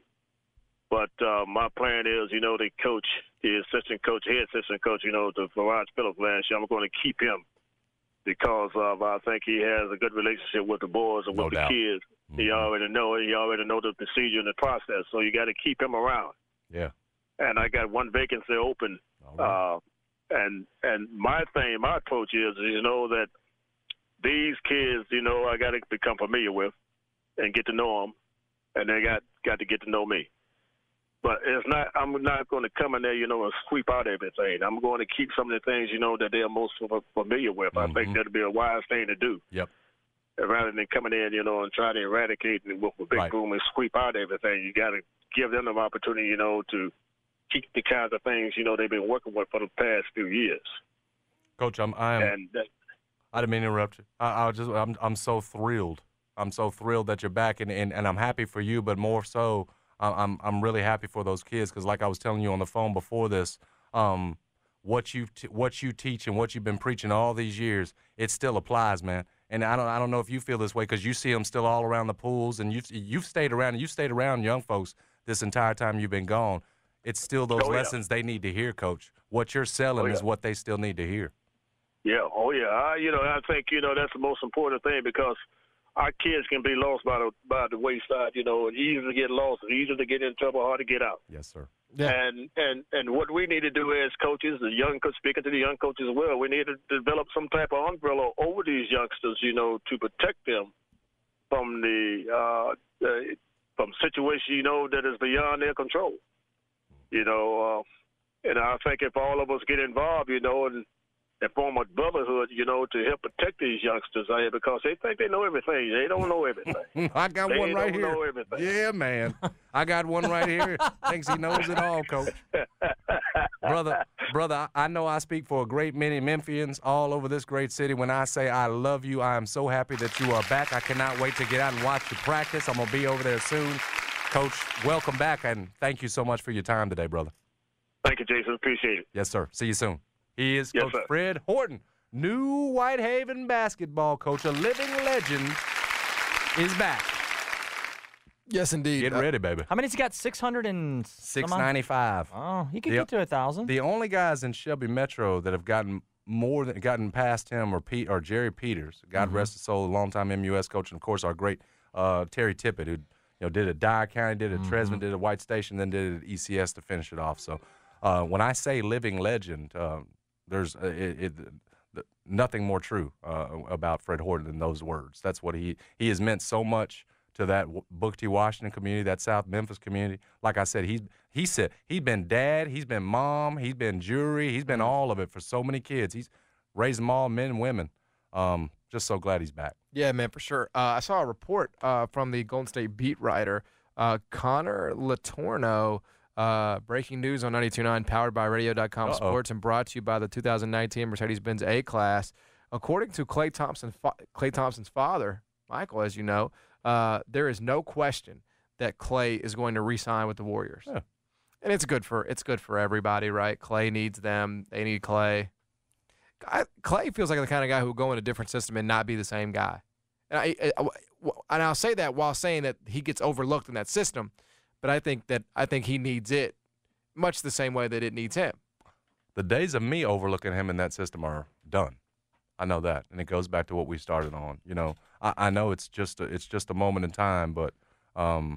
But uh, my plan is, you know, the coach, the assistant coach, head assistant coach, you know, the Farage Phillips last year, I'm going to keep him. Because of, I think he has a good relationship with the boys and with no the doubt. kids. Mm-hmm. He already know it. He already know the procedure and the process. So you got to keep him around. Yeah. And I got one vacancy open. Right. Uh, and and my thing, my approach is, you know, that these kids, you know, I got to become familiar with and get to know them, and they got got to get to know me. But it's not. I'm not going to come in there, you know, and sweep out everything. I'm going to keep some of the things, you know, that they're most familiar with. Mm-hmm. I think that'd be a wise thing to do. Yep. Rather than coming in, you know, and try to eradicate it with a big right. boom and sweep out everything, you got to give them an opportunity, you know, to keep the kinds of things, you know, they've been working with for the past few years. Coach, I'm. I am. And that, I didn't mean to interrupt you. I, I just. I'm. I'm so thrilled. I'm so thrilled that you're back, and, and, and I'm happy for you, but more so. I'm I'm really happy for those kids because, like I was telling you on the phone before this, um, what you t- what you teach and what you've been preaching all these years, it still applies, man. And I don't I don't know if you feel this way because you see them still all around the pools, and you've you've stayed around and you stayed around young folks this entire time you've been gone. It's still those oh, yeah. lessons they need to hear, Coach. What you're selling oh, yeah. is what they still need to hear. Yeah, oh yeah. I, you know, I think you know that's the most important thing because. Our kids can be lost by the by the wayside, you know, and easy to get lost, easy to get in trouble, hard to get out. Yes, sir. Yeah. And and and what we need to do as coaches, the young coach, speaking to the young coaches as well, we need to develop some type of umbrella over these youngsters, you know, to protect them from the uh, uh, from situations, you know, that is beyond their control. You know, uh, and I think if all of us get involved, you know, and and form a brotherhood, you know, to help protect these youngsters out here because they think they know everything. They don't know everything. I got they one right don't here. Know everything. Yeah, man. I got one right here. Thinks he knows it all, Coach. brother, brother, I know I speak for a great many Memphians all over this great city when I say I love you. I am so happy that you are back. I cannot wait to get out and watch you practice. I'm going to be over there soon. Coach, welcome back, and thank you so much for your time today, brother. Thank you, Jason. Appreciate it. Yes, sir. See you soon. He is yes, Coach sir. Fred Horton, new Whitehaven basketball coach, a living legend, is back. Yes, indeed. Get uh, ready, baby. How many's he got? six hundred and six ninety-five. Oh, he could the, get to a thousand. The only guys in Shelby Metro that have gotten more than gotten past him are Pete or Jerry Peters. God mm-hmm. rest his soul, a longtime M U S coach, and of course our great uh, Terry Tippett, who you know did it at Dyer County, did it at mm-hmm. Tresman, did it at White Station, then did it at E C S to finish it off. So uh, when I say living legend. Uh, There's uh, it, it, the, nothing more true uh, about Fred Horton than those words. That's what he he has meant so much to that Booker T. Washington community, that South Memphis community. Like I said, he's he said he's been dad, he's been mom, he's been jury, he's been all of it for so many kids. He's raised them all, men and women. Um, just so glad he's back. Yeah, man, for sure. Uh, I saw a report uh, from the Golden State beat writer, uh, Connor Latorno, uh, breaking news on ninety-two point nine, powered by radio dot com Uh-oh. Sports and brought to you by the two thousand nineteen Mercedes-Benz A-Class. According to Klay Thompson, fa- Klay Thompson's father, Michael, as you know, uh, there is no question that Klay is going to re-sign with the Warriors. Yeah. And it's good for it's good for everybody, right? Klay needs them. They need Klay. I, Klay feels like the kind of guy who will go in a different system and not be the same guy. And, I, I, and I'll say that while saying that he gets overlooked in that system, but I think that I think he needs it much the same way that it needs him. The days of me overlooking him in that system are done. I know that, and it goes back to what we started on. You know, I, I know it's just a, it's just a moment in time, but um,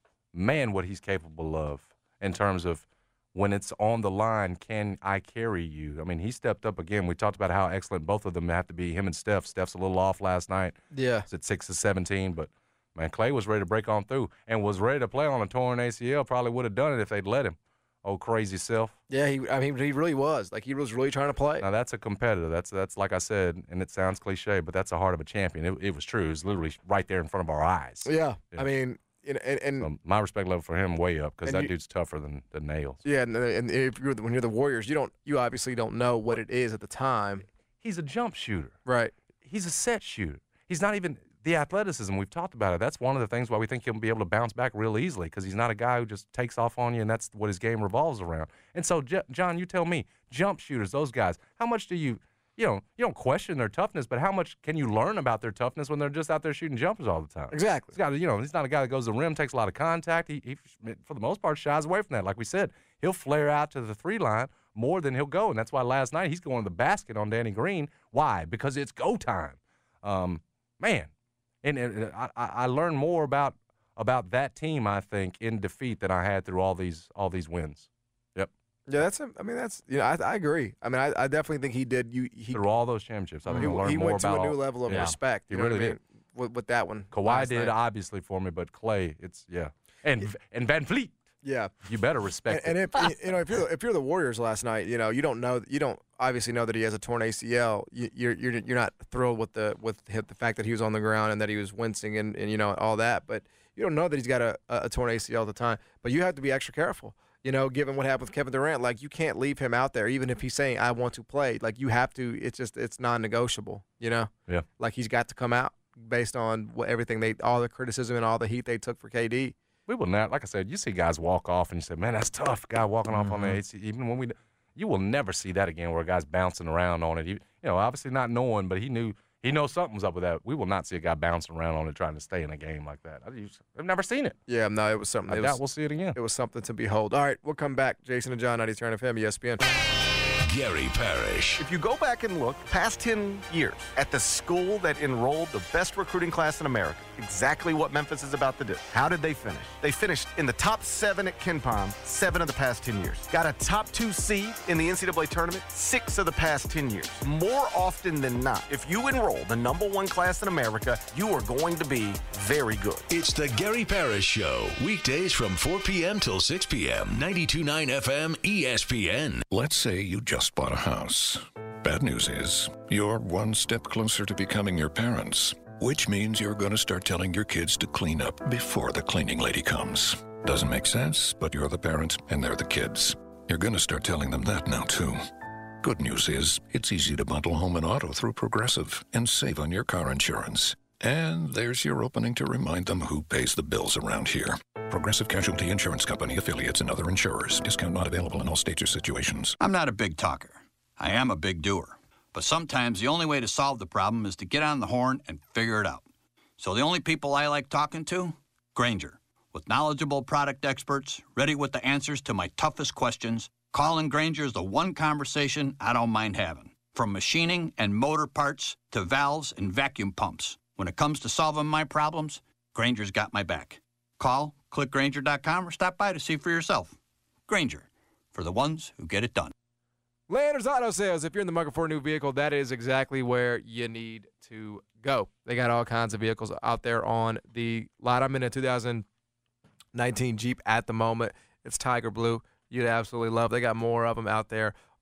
man, what he's capable of in terms of when it's on the line, can I carry you? I mean, he stepped up again. We talked about how excellent both of them have to be, him and Steph. Steph's a little off last night. Yeah. He's at six to seventeen, but, man, Klay was ready to break on through and was ready to play on a torn A C L. Probably would have done it if they'd let him. Oh, crazy self. Yeah, he. I mean, he really was. Like, he was really trying to play. Now, that's a competitor. That's, that's like I said, and it sounds cliche, but that's the heart of a champion. It, it was true. It was literally right there in front of our eyes. Yeah. Yeah. I mean, and, and, and So my respect level for him way up because And that you- dude's tougher than, than nails. yeah, and, and if you're the, when you're the Warriors, you don't you obviously don't know what it is at the time. He's a jump shooter. Right. He's a set shooter. He's not even the athleticism. We've talked about it. That's one of the things why we think he'll be able to bounce back real easily because he's not a guy who just takes off on you, and that's what his game revolves around. And so, J- John, you tell me, jump shooters, those guys, how much do you, you know, you don't question their toughness, but how much can you learn about their toughness when they're just out there shooting jumpers all the time? Exactly. He's got, to, you know, he's not a guy that goes to the rim, takes a lot of contact. He, he, for the most part, shies away from that. Like we said, he'll flare out to the three line more than he'll go, and that's why last night he's going to the basket on Danny Green. Why? Because it's go time. Um, man. And, and I, I learned more about about that team, I think, in defeat than I had through all these all these wins. Yep. Yeah, that's. A, I mean, that's. You know, I, I agree. I mean, I, I definitely think he did. You he through all those championships, I think he, I learned he more went to about a new all, level of yeah. respect. He You know really what I did. mean? With, with that one, Kawhi last did night. obviously for me, but Klay, it's yeah, and and Van Vliet. Yeah, you better respect and, it. and if you know if you're if you're the Warriors last night, you know you don't know you don't obviously know that he has a torn A C L. You, you're you're you're not thrilled with the with the fact that he was on the ground and that he was wincing and, and you know all that, but you don't know that he's got a, a torn A C L at the time. But you have to be extra careful. You know, given what happened with Kevin Durant, like you can't leave him out there, even if he's saying I want to play. Like you have to. It's just it's non-negotiable. You know. Yeah. Like he's got to come out based on what everything they all the criticism and all the heat they took for K D. We will not, like I said, you see guys walk off and you say, man, that's tough. Guy walking off on the A C. Even when we, you will never see that again where a guy's bouncing around on it. He, you know, obviously not knowing, but he knew, he knows something was up with that. We will not see a guy bouncing around on it trying to stay in a game like that. I just, I've never seen it. Yeah, no, it was something. I it doubt was, we'll see it again. It was something to behold. All right, we'll come back. Jason and John, ninety-two F M, E S P N. Gary Parrish. If you go back and look past ten years at the school that enrolled the best recruiting class in America, exactly what Memphis is about to do. How did they finish? They finished in the top seven at KenPom seven of the past ten years. Got a top two seed in the N C double A tournament six of the past ten years. More often than not, if you enroll the number one class in America, you are going to be very good. It's the Gary Parrish Show. Weekdays from four p.m. till six p.m. ninety-two point nine F M E S P N. Let's say you just bought a house. Bad news is, you're one step closer to becoming your parents, which means you're going to start telling your kids to clean up before the cleaning lady comes. Doesn't make sense, but you're the parent and they're the kids. You're going to start telling them that now, too. Good news is, it's easy to bundle home and auto through Progressive and save on your car insurance. And there's your opening to remind them who pays the bills around here. Progressive Casualty Insurance Company, affiliates, and other insurers. Discount not available in all states or situations. I'm not a big talker. I am a big doer. But sometimes the only way to solve the problem is to get on the horn and figure it out. So the only people I like talking to? Grainger. With knowledgeable product experts, ready with the answers to my toughest questions, calling Grainger is the one conversation I don't mind having. From machining and motor parts to valves and vacuum pumps. When it comes to solving my problems, Grainger's got my back. Call, click Grainger dot com, or stop by to see for yourself. Grainger, for the ones who get it done. Landers Auto Sales. If you're in the market for a new vehicle, that is exactly where you need to go. They got all kinds of vehicles out there on the lot. I'm in a two thousand nineteen Jeep at the moment. It's Tiger Blue. You'd absolutely love. They got more of them out there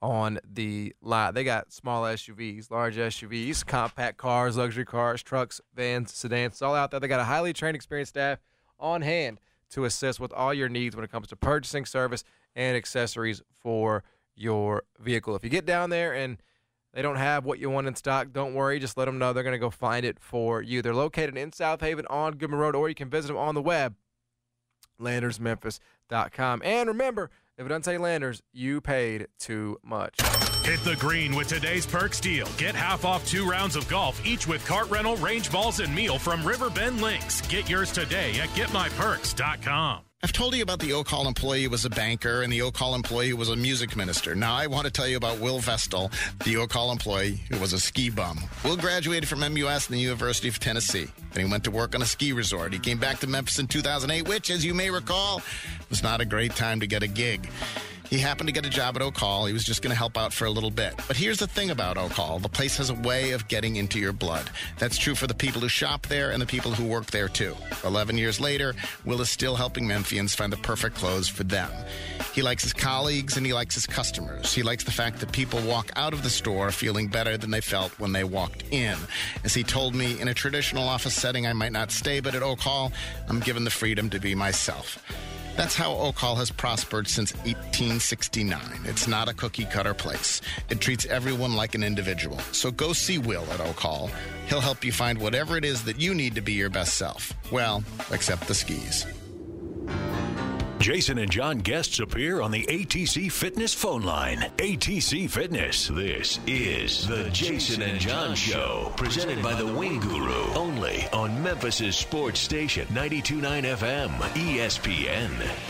on the lot. They got small S U Vs, large S U Vs, compact cars, luxury cars, trucks, vans, sedans. It's all out there. They got a highly trained, experienced staff on hand to assist with all your needs when it comes to purchasing, service, and accessories for your vehicle. If you get down there and they don't have what you want in stock, don't worry. Just let them know. They're going to go find it for you. They're located in South Haven on Goodman Road, or you can visit them on the web, landers memphis dot com. And remember, if it doesn't say Landers, you paid too much. Hit the green with today's Perks deal. Get half off two rounds of golf, each with cart rental, range balls, and meal from Riverbend Links. Get yours today at get my perks dot com. I've told you about the O-Call employee who was a banker and the O-Call employee who was a music minister. Now I want to tell you about Will Vestal, the O-Call employee who was a ski bum. Will graduated from M U S and the University of Tennessee. Then he went to work on a ski resort. He came back to Memphis in two thousand eight, which, as you may recall, was not a great time to get a gig. He happened to get a job at O-Call. He was just going to help out for a little bit. But here's the thing about O-Call. The place has a way of getting into your blood. That's true for the people who shop there and the people who work there, too. Eleven years later, Will is still helping Memphians find the perfect clothes for them. He likes his colleagues and he likes his customers. He likes the fact that people walk out of the store feeling better than they felt when they walked in. As he told me, in a traditional office setting, I might not stay, but at O-Call, I'm given the freedom to be myself. That's how O-Call has prospered since eighteen sixty-nine. It's not a cookie-cutter place. It treats everyone like an individual. So go see Will at O-Call. He'll help you find whatever it is that you need to be your best self. Well, except the skis. Jason and John guests appear on the A T C Fitness phone line. A T C Fitness. This is the Jason and John Show, presented by the Wing Guru, only on Memphis' sports station, ninety-two point nine F M, E S P N.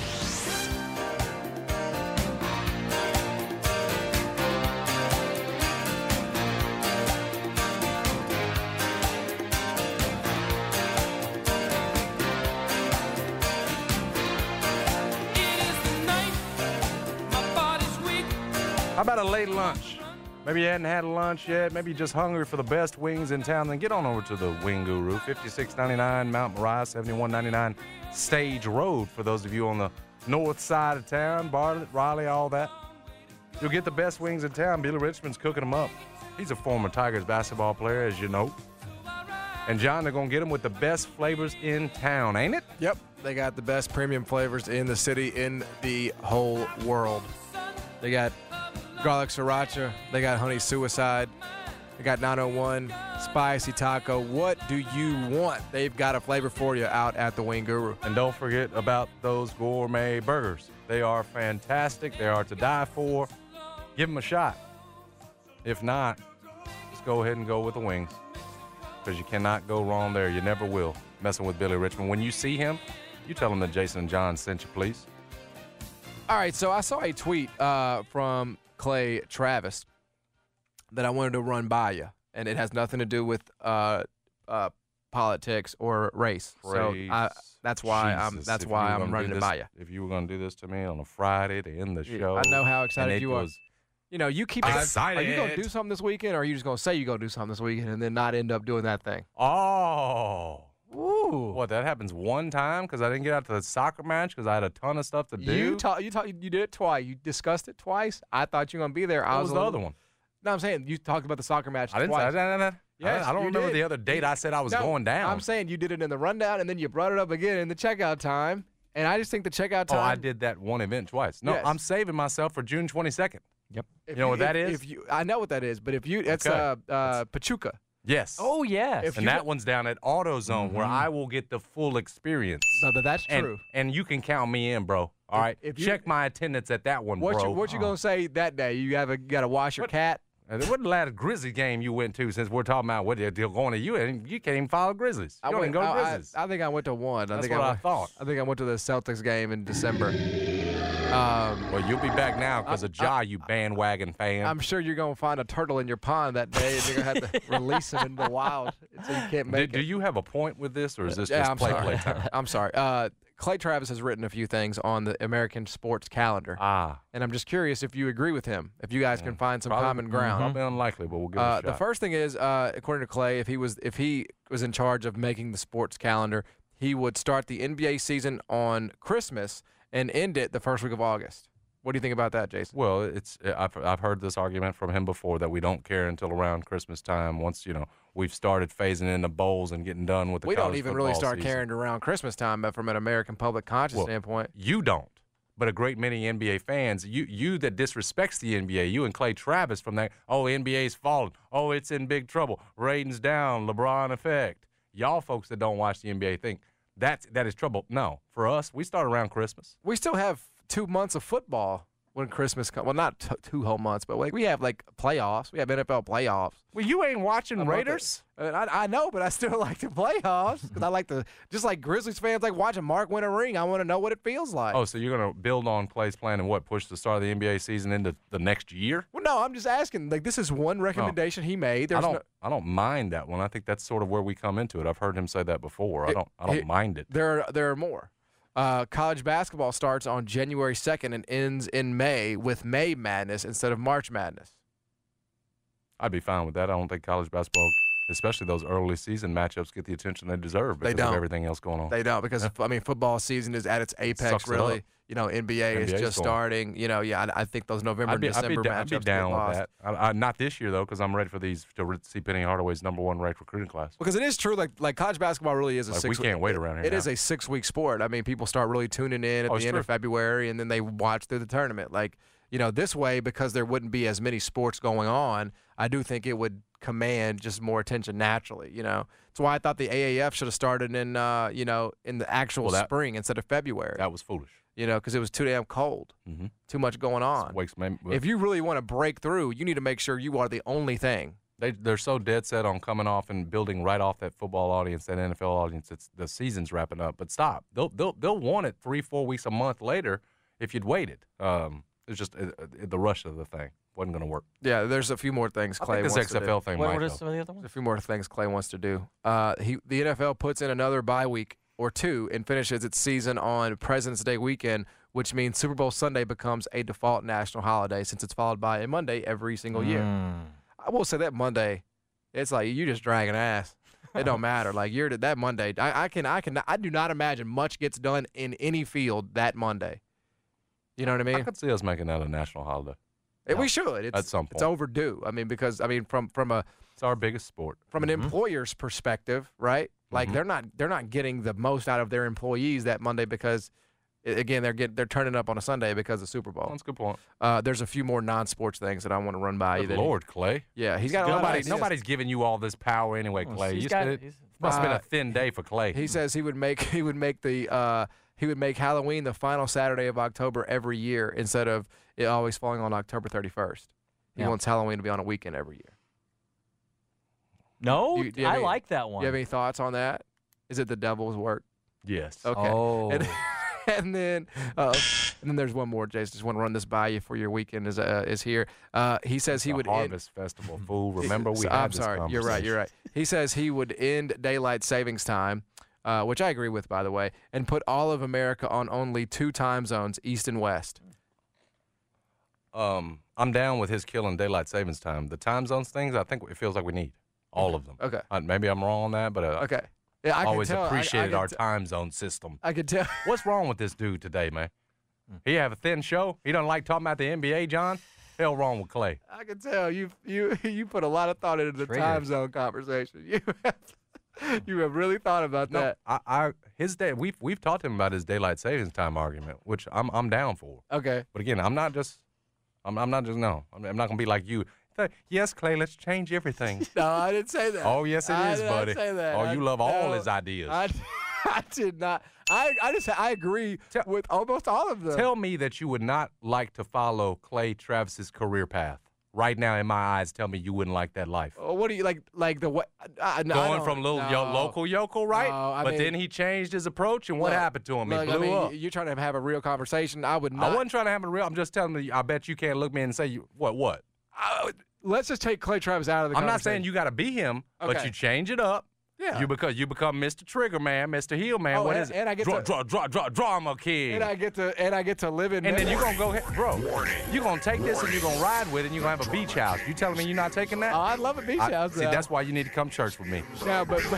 How about a late lunch? Maybe you hadn't had a lunch yet. Maybe you're just hungry for the best wings in town. Then get on over to the Wing Guru, fifty-six ninety-nine Mount Moriah, seventy-one ninety-nine Stage Road. For those of you on the north side of town, Bartlett, Raleigh, all that, you'll get the best wings in town. Billy Richmond's cooking them up. He's a former Tigers basketball player, as you know. And, John, they're going to get them with the best flavors in town, ain't it? Yep. They got the best premium flavors in the city, in the whole world. They got garlic sriracha. They got honey suicide. They got nine oh one spicy taco. What do you want? They've got a flavor for you out at the Wing Guru. And don't forget about those gourmet burgers. They are fantastic. They are to die for. Give them a shot. If not, just go ahead and go with the wings, because you cannot go wrong there. You never will, messing with Billy Richmond. When you see him, you tell him that Jason and John sent you, please. All right, so I saw a tweet uh, from Clay Travis that I wanted to run by you, and it has nothing to do with uh, uh, politics or race. So I, that's why Jesus, I'm that's if why you were I'm gonna running do it this- by you. If you were going to do this to me on a Friday to end the show, I know how and excited it you are. was- You know, you keep I'm Are you excited. going to do something this weekend, or are you just going to say you're going to do something this weekend and then not end up doing that thing? Oh. Ooh. What, that happens one time because I didn't get out to the soccer match because I had a ton of stuff to do? You ta- you ta- you did it twice. You discussed it twice. I thought you were going to be there. I What was was a the little- other one? No, I'm saying you talked about the soccer match I didn't twice. say that. that- Yes, I don't you remember did. the other date I said I was No, going down. I'm saying you did it in the rundown, and then you brought it up again in the checkout time. And I just think the checkout time. Oh, I did that one event twice. No, Yes. I'm saving myself for June twenty-second. Yep. If You know what that if- is? If you, I know what that is, but if you, it's Okay. uh, uh, Pachuca. Yes. Oh, yes. If and you- that one's down at AutoZone where Mhm. I will get the full experience. No, but that's And- true. And you can count me in, bro. All If- right. if you- Check my attendance at that one, What bro. you what you gonna say that day? You have a got to wash your cat. And what the last Grizzly game you went to? Since we're talking about what they're going to you, and you can't even follow Grizzlies. You I don't went, even go to I, I, Grizzlies. I think I went to one. I That's think what I went, thought. I think I went to the Celtics game in December. Um, well, you'll be back now because of Ja, you bandwagon fan. I'm sure you're gonna find a turtle in your pond that day, and you're gonna have to release him into the wild, so you can't make do, it. do you have a point with this, or is this yeah, just I'm play sorry. play time? I'm sorry. Uh, Clay Travis has written a few things on the American sports calendar. Ah. And I'm just curious if you agree with him, if you guys can find some Probably- common ground. Probably unlikely, but we'll give it Uh, a shot. the first thing is, uh, according to Clay, if he was if he was in charge of making the sports calendar, he would start the N B A season on Christmas and end it the first week of August. What do you think about that, Jason? Well, it's I've, I've heard this argument from him before that we don't care until around Christmas time. Once, you know, we've started phasing in the bowls and getting done with the we college don't even really start season. caring around Christmas time, but from an American public conscience Well, standpoint. You don't. But a great many N B A fans, you you that disrespects the N B A, you and Clay Travis from that, oh, N B A's falling. Oh, it's in big trouble. Ratings down, LeBron effect. Y'all folks that don't watch the N B A think that's, that is trouble. No. For us, we start around Christmas. We still have two months of football when Christmas comes. Well, not t- two whole months, but like we have like playoffs. We have N F L playoffs. Well, you ain't watching Raiders? I, I, I know, but I still like the playoffs because I like the – just like Grizzlies fans like watching Mark win a ring. I want to know what it feels like. Oh, so you're going to build on Clay's plan and what, push the start of the N B A season into the next year? Well, no, I'm just asking. Like, this is one recommendation no. he made. There's I don't, no, I don't mind that one. I think that's sort of where we come into it. I've heard him say that before. I don't I don't it, mind it. There are, there are more. Uh, college basketball starts on January second and ends in May with May Madness instead of March Madness. I'd be fine with that. I don't think college basketball, especially those early season matchups, get the attention they deserve because they don't. of everything else going on. They don't because, I mean, football season is at its apex, Sucks really. You know, N B A N B A's is just going. starting. You know, yeah, I, I think those November I'd be, and December I'd be, matchups I'd be get down with lost. that. I, I, not this year, though, because I'm ready for these to re- see Penny Hardaway's number one ranked recruiting class. Because it is true, like like college basketball really is a Like, six. we can't wait around here It now. is a six-week sport. I mean, people start really tuning in at Oh, the it's end true. of February, and then they watch through the tournament. Like, you know, this way, because there wouldn't be as many sports going on, I do think it would command just more attention naturally, you know. That's why I thought the A A F should have started in, uh, you know, in the actual Well, that- spring instead of February. That was foolish. You know, because it was too damn cold. Mm-hmm. Too much going on. Wakes me, If you really want to break through, you need to make sure you are the only thing. They, they're so dead set on coming off and building right off that football audience, that N F L audience. It's the season's wrapping up, but stop. They'll they'll they'll want it three, four weeks, a month later if you'd waited. Um, it's just uh, uh, the rush of the thing wasn't going to work. Yeah, there's a few more things I Clay think this wants X F L to do. thing What, might what is though. some of the other ones? There's a few more things Clay wants to do. Uh, he the N F L puts in another bye week or two and finishes its season on President's Day weekend, which means Super Bowl Sunday becomes a default national holiday since it's followed by a Monday every single year. Mm. I will say that Monday, it's like you just dragging ass. It don't matter. Like you're that Monday. I, I can I can I do not imagine much gets done in any field that Monday. You know what I mean? I could see us making that a national holiday. And we should. It's, At some It's point. overdue. I mean, because I mean, from from a It's our biggest sport. from an employer's perspective, right? Like Mhm. they're not they're not getting the most out of their employees that Monday because, i- again, they're get they're turning up on a Sunday because of Super Bowl. That's a good point. Uh, there's a few more non-sports things that I want to run by you. Good that he- Lord, Clay. yeah, he's got a lot of Nobody, ideas. nobody's giving you all this power anyway, Well, Clay. he's You got- said it he's- must have been Uh, a thin day for Clay. He says he would make he would make the uh, he would make Halloween the final Saturday of October every year instead of it always falling on October thirty-first. He Yeah. wants Halloween to be on a weekend every year. No, You- do you have I any- like that one. You have any thoughts on that? Is it the devil's work? Yes. Okay. Oh. And, and then uh, and then there's one more, Jason. Just want to run this by you for your weekend is uh, is here. Uh, he says he The would end, Harvest Festival, fool. Remember we So- had I'm this sorry. You're right. You're right. He says he would end daylight savings time, uh, which I agree with, by the way, and put all of America on only two time zones, East and West. Um, I'm down with his killing daylight savings time. The time zones things, I think it feels like we need all of them. Okay. Uh, maybe I'm wrong on that, but uh, Okay. Yeah, I can always tell- I- I appreciated can our t- time zone system. I could tell. What's wrong with this dude today, man? He have a thin show. He doesn't like talking about the N B A, John. Hell wrong with Clay. I can tell you you you put a lot of thought into the Triggered. time zone conversation. You have, you have really thought about No, that. I, I his day. We've we've talked to him about his daylight savings time argument, which I'm I'm down for. Okay. But again, I'm not just. I'm I'm not just no. I'm, I'm not gonna be like you. Th- Yes, Clay. Let's change everything. No, I didn't say that. Oh, yes, it I is, did not buddy. say that. Oh, I- you love all no, his ideas. I, I did not. I, I just I agree with almost all of them. Tell me that you would not like to follow Clay Travis's career path. Right now, in my eyes, tell me you wouldn't like that life. Oh, what do you like? Like the what? I, I, no, I Going don't- from little no, yo- local yokel, right? No, I but mean- then he changed his approach, and what Look, happened to him? Look, he blew I mean, up. You're trying to have a real conversation. I would not. I wasn't trying to have a real. I'm just telling you. I bet you can't look me and say you what what. I, let's just take Clay Travis out of the I'm not conversation. saying you got to be him, but Okay. you change it up. Yeah. You become you become Mister Trigger Man, Mister Heel Man. Oh, what and- is it? and I get draw, to- draw, draw, draw, drama king. And I get to and I get to live in. And then Memphis. you're going to go ahead, bro. You're going to take this and you're going to ride with it and you're going to have a beach house. You telling me you're not taking that? Oh, I'd love a beach I- house. See, now. that's why you need to come church with me. Yeah, but, but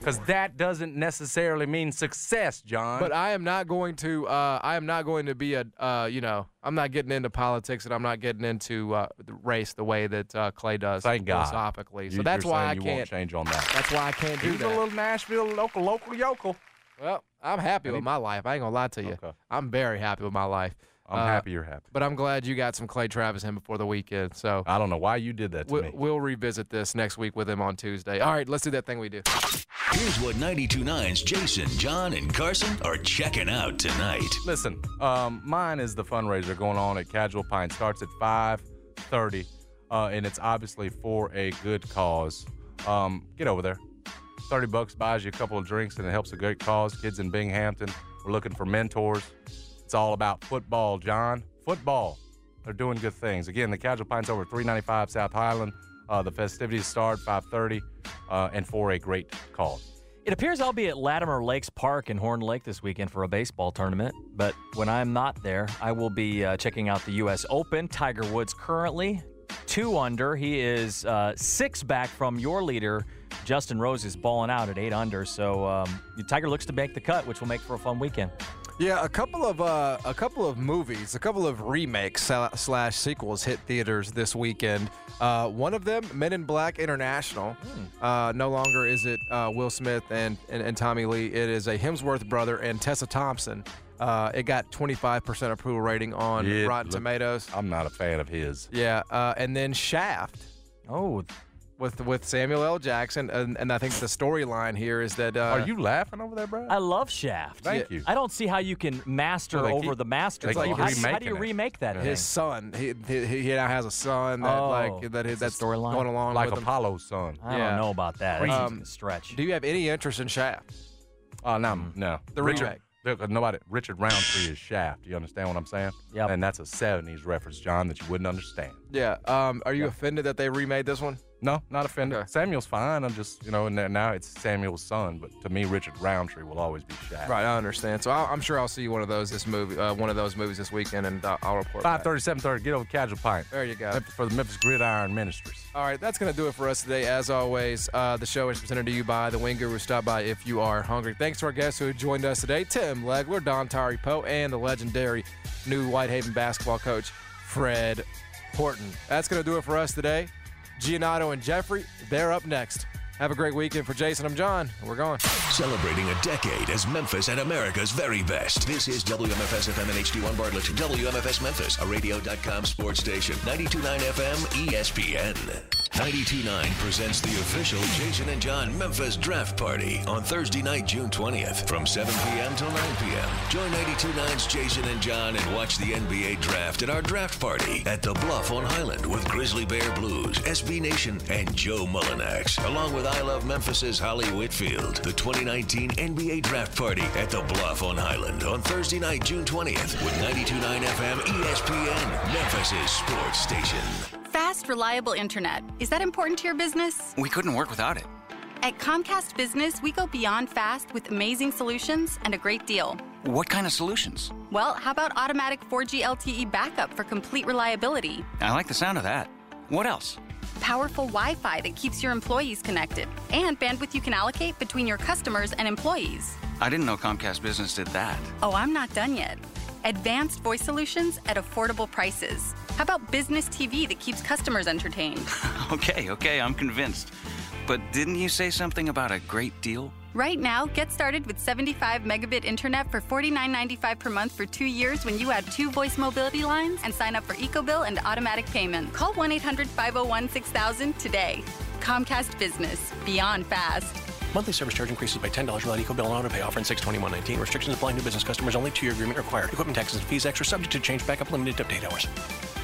Because that doesn't necessarily mean success, John. But I am not going to. Uh, I am not going to be a. Uh, you know, I'm not getting into politics, and I'm not getting into uh, the race the way that uh, Clay does. Thank God. Philosophically. So You- that's you're why saying I you can't won't change on that. That's why I can't do He's that. a little Nashville local, local yokel. Well, I'm happy And with he- my life. I ain't gonna lie to you. Okay. I'm very happy with my life. I'm Uh, happy you're happy. But I'm glad you got some Clay Travis in before the weekend. So I don't know why you did that to we'll, me. we'll revisit this next week with him on Tuesday. All right, let's do that thing we do. Here's what ninety-two point nine's Jason, John, and Carson are checking out tonight. Listen, um, mine is the fundraiser going on at Casual Pint. Starts at five thirty, uh, and it's obviously for a good cause. Um, get over there. thirty bucks buys you a couple of drinks, and it helps a great cause. Kids in Binghamton, we're looking for mentors. It's all about football, John. Football. They're doing good things. Again, the Casual Pint's over three ninety-five South Highland. Uh, the festivities start five thirty, uh, and for a great cause. It appears I'll be at Latimer Lakes Park in Horn Lake this weekend for a baseball tournament, but when I'm not there, I will be uh, checking out the U S Open. Tiger Woods currently two under. He is uh, six back from your leader. Justin Rose is balling out at eight under, so um, Tiger looks to make the cut, which will make for a fun weekend. Yeah, a couple of uh, a couple of movies, a couple of remakes slash sequels hit theaters this weekend. Uh, one of them, Men in Black International. Mm. Uh, no longer is it uh, Will Smith and, and, and Tommy Lee. It is a Hemsworth brother and Tessa Thompson. Uh, it got twenty-five percent approval rating on Yeah, Rotten look, Tomatoes. I'm not a fan of his. Yeah, uh, and then Shaft. Oh, with with Samuel L. Jackson, and, and I think the storyline here is that. Uh, Are you laughing over there, bro? I love Shaft. Thank you. I don't see how you can master Well, they over keep- the master. they though. keep how, how do remaking you it. remake that? His thing? son, he, he he now has a son that Oh, like that that's that's the storyline? going along Like with him. Apollo's son. I Yeah. don't know about that. That's Um, a stretch. Do you have any interest in Shaft? Oh, no, no. The Richard, remake. look, nobody. Richard Roundtree is Shaft. You understand what I'm saying? Yep. And that's a seventies reference, John, that you wouldn't understand. Yeah. Um. Are you Yeah. offended that they remade this one? No, not offended. Okay. Samuel's fine. I'm just, you know, and now it's Samuel's son, but to me, Richard Roundtree will always be Shaft. Right. I understand. So I'll, I'm sure I'll see one of those this movie, uh, one of those movies this weekend, and uh, I'll report. five back. thirty, seven thirty, get over to Casual Pint. There you go. For the Memphis Gridiron Ministries. All right, that's going to do it for us today. As always, uh, the show is presented to you by the Wing Guru. Stop by if you are hungry. Thanks to our guests who joined us today, Tim Legler, Don Tari Poe, and the legendary new Whitehaven basketball coach, Fred Horton. That's going to do it for us today. Giannato and Jeffrey, they're up next. Have a great weekend. For Jason, I'm John, and we're going. Celebrating a decade as Memphis at America's very best. This is W M F S F M and H D one Bartlett. W M F S Memphis, a radio dot com sports station. ninety-two point nine F M E S P N. ninety-two point nine presents the official Jason and John Memphis Draft Party on Thursday night, June twentieth from seven p.m. till nine p.m. Join ninety-two point nine's Jason and John and watch the N B A Draft at our draft party at the Bluff on Highland with Grizzly Bear Blues, S B Nation, and Joe Mullinax, along with I Love Memphis's Holly Whitfield. The twenty nineteen N B A Draft Party at the Bluff on Highland on Thursday night, June twentieth with ninety-two point nine F M E S P N, Memphis's sports station. Fast, reliable internet. Is that important to your business? We couldn't work without it. At Comcast Business, we go beyond fast with amazing solutions and a great deal. What kind of solutions? Well, how about automatic four G L T E backup for complete reliability? I like the sound of that. What else? Powerful Wi-Fi that keeps your employees connected, and bandwidth you can allocate between your customers and employees. I didn't know Comcast Business did that. Oh, I'm not done yet. Advanced voice solutions at affordable prices. How about business T V that keeps customers entertained? Okay, okay, I'm convinced. But didn't you say something about a great deal? Right now, get started with seventy-five megabit internet for forty-nine ninety-five per month for two years when you add two voice mobility lines and sign up for EcoBill and automatic payment. Call one eight hundred five oh one six thousand today. Comcast Business. Beyond fast. Monthly service charge increases by ten dollars without EcoBill and auto pay. Offer in six twenty-one nineteen. Restrictions apply. New business customers only. Two-year agreement required. Equipment taxes and fees extra. Subject to change. Backup limited to update hours.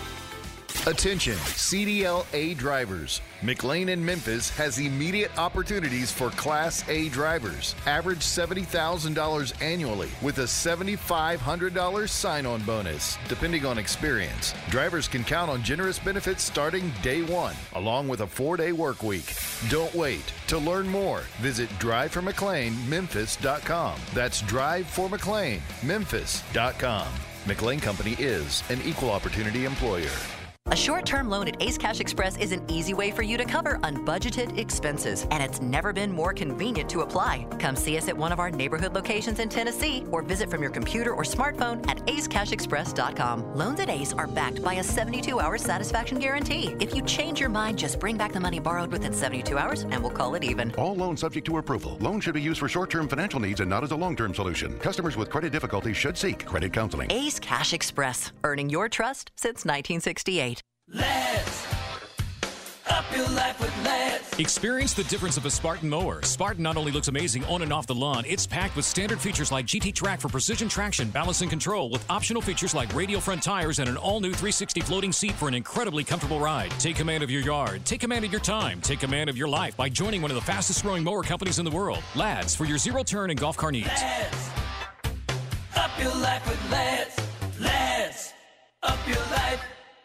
Attention, C D L A drivers. McLean in Memphis has immediate opportunities for Class A drivers. Average seventy thousand dollars annually with a seven thousand five hundred dollars sign-on bonus, depending on experience. Drivers can count on generous benefits starting day one, along with a four-day work week. Don't wait. To learn more, visit drive for mclean memphis dot com. That's drive for mclean memphis dot com. McLean Company is an equal opportunity employer. A short-term loan at Ace Cash Express is an easy way for you to cover unbudgeted expenses, and it's never been more convenient to apply. Come see us at one of our neighborhood locations in Tennessee, or visit from your computer or smartphone at ace cash express dot com. Loans at Ace are backed by a seventy-two hour satisfaction guarantee. If you change your mind, just bring back the money borrowed within seventy-two hours, and we'll call it even. All loans subject to approval. Loan should be used for short-term financial needs and not as a long-term solution. Customers with credit difficulties should seek credit counseling. Ace Cash Express, earning your trust since nineteen sixty-eight. Let's up your life with Let's. Experience the difference of a Spartan mower. Spartan not only looks amazing on and off the lawn, it's packed with standard features like G T Track for precision traction, balance, and control, with optional features like radial front tires and an all-new three sixty floating seat for an incredibly comfortable ride. Take command of your yard. Take command of your time. Take command of your life by joining one of the fastest-growing mower companies in the world. Lads, for your zero-turn and golf car needs. Let's up your life with Let's. Let's up your life.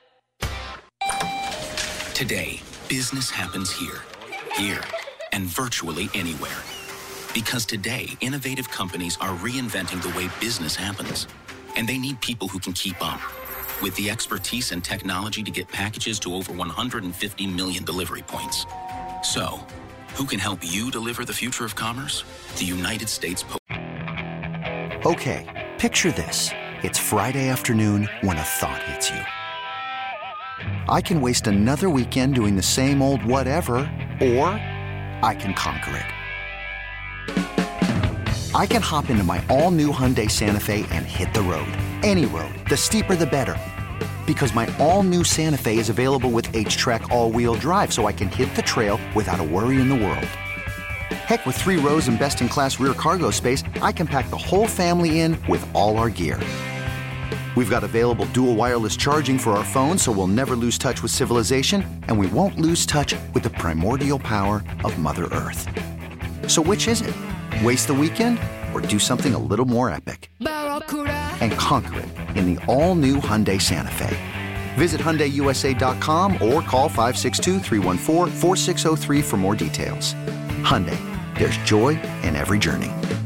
Today, business happens here, here, and virtually anywhere. Because today, innovative companies are reinventing the way business happens. And they need people who can keep up, with the expertise and technology to get packages to over one hundred fifty million delivery points. So, who can help you deliver the future of commerce? The United States Post. Okay, picture this. It's Friday afternoon when a thought hits you. I can waste another weekend doing the same old whatever, or I can conquer it. I can hop into my all-new Hyundai Santa Fe and hit the road. Any road. The steeper, the better. Because my all-new Santa Fe is available with H-Track all-wheel drive, so I can hit the trail without a worry in the world. Heck, with three rows and best-in-class rear cargo space, I can pack the whole family in with all our gear. We've got available dual wireless charging for our phones, so we'll never lose touch with civilization, and we won't lose touch with the primordial power of Mother Earth. So which is it? Waste the weekend or do something a little more epic? And conquer it in the all-new Hyundai Santa Fe. Visit Hyundai U S A dot com or call five six two, three one four, four six zero three for more details. Hyundai, there's joy in every journey.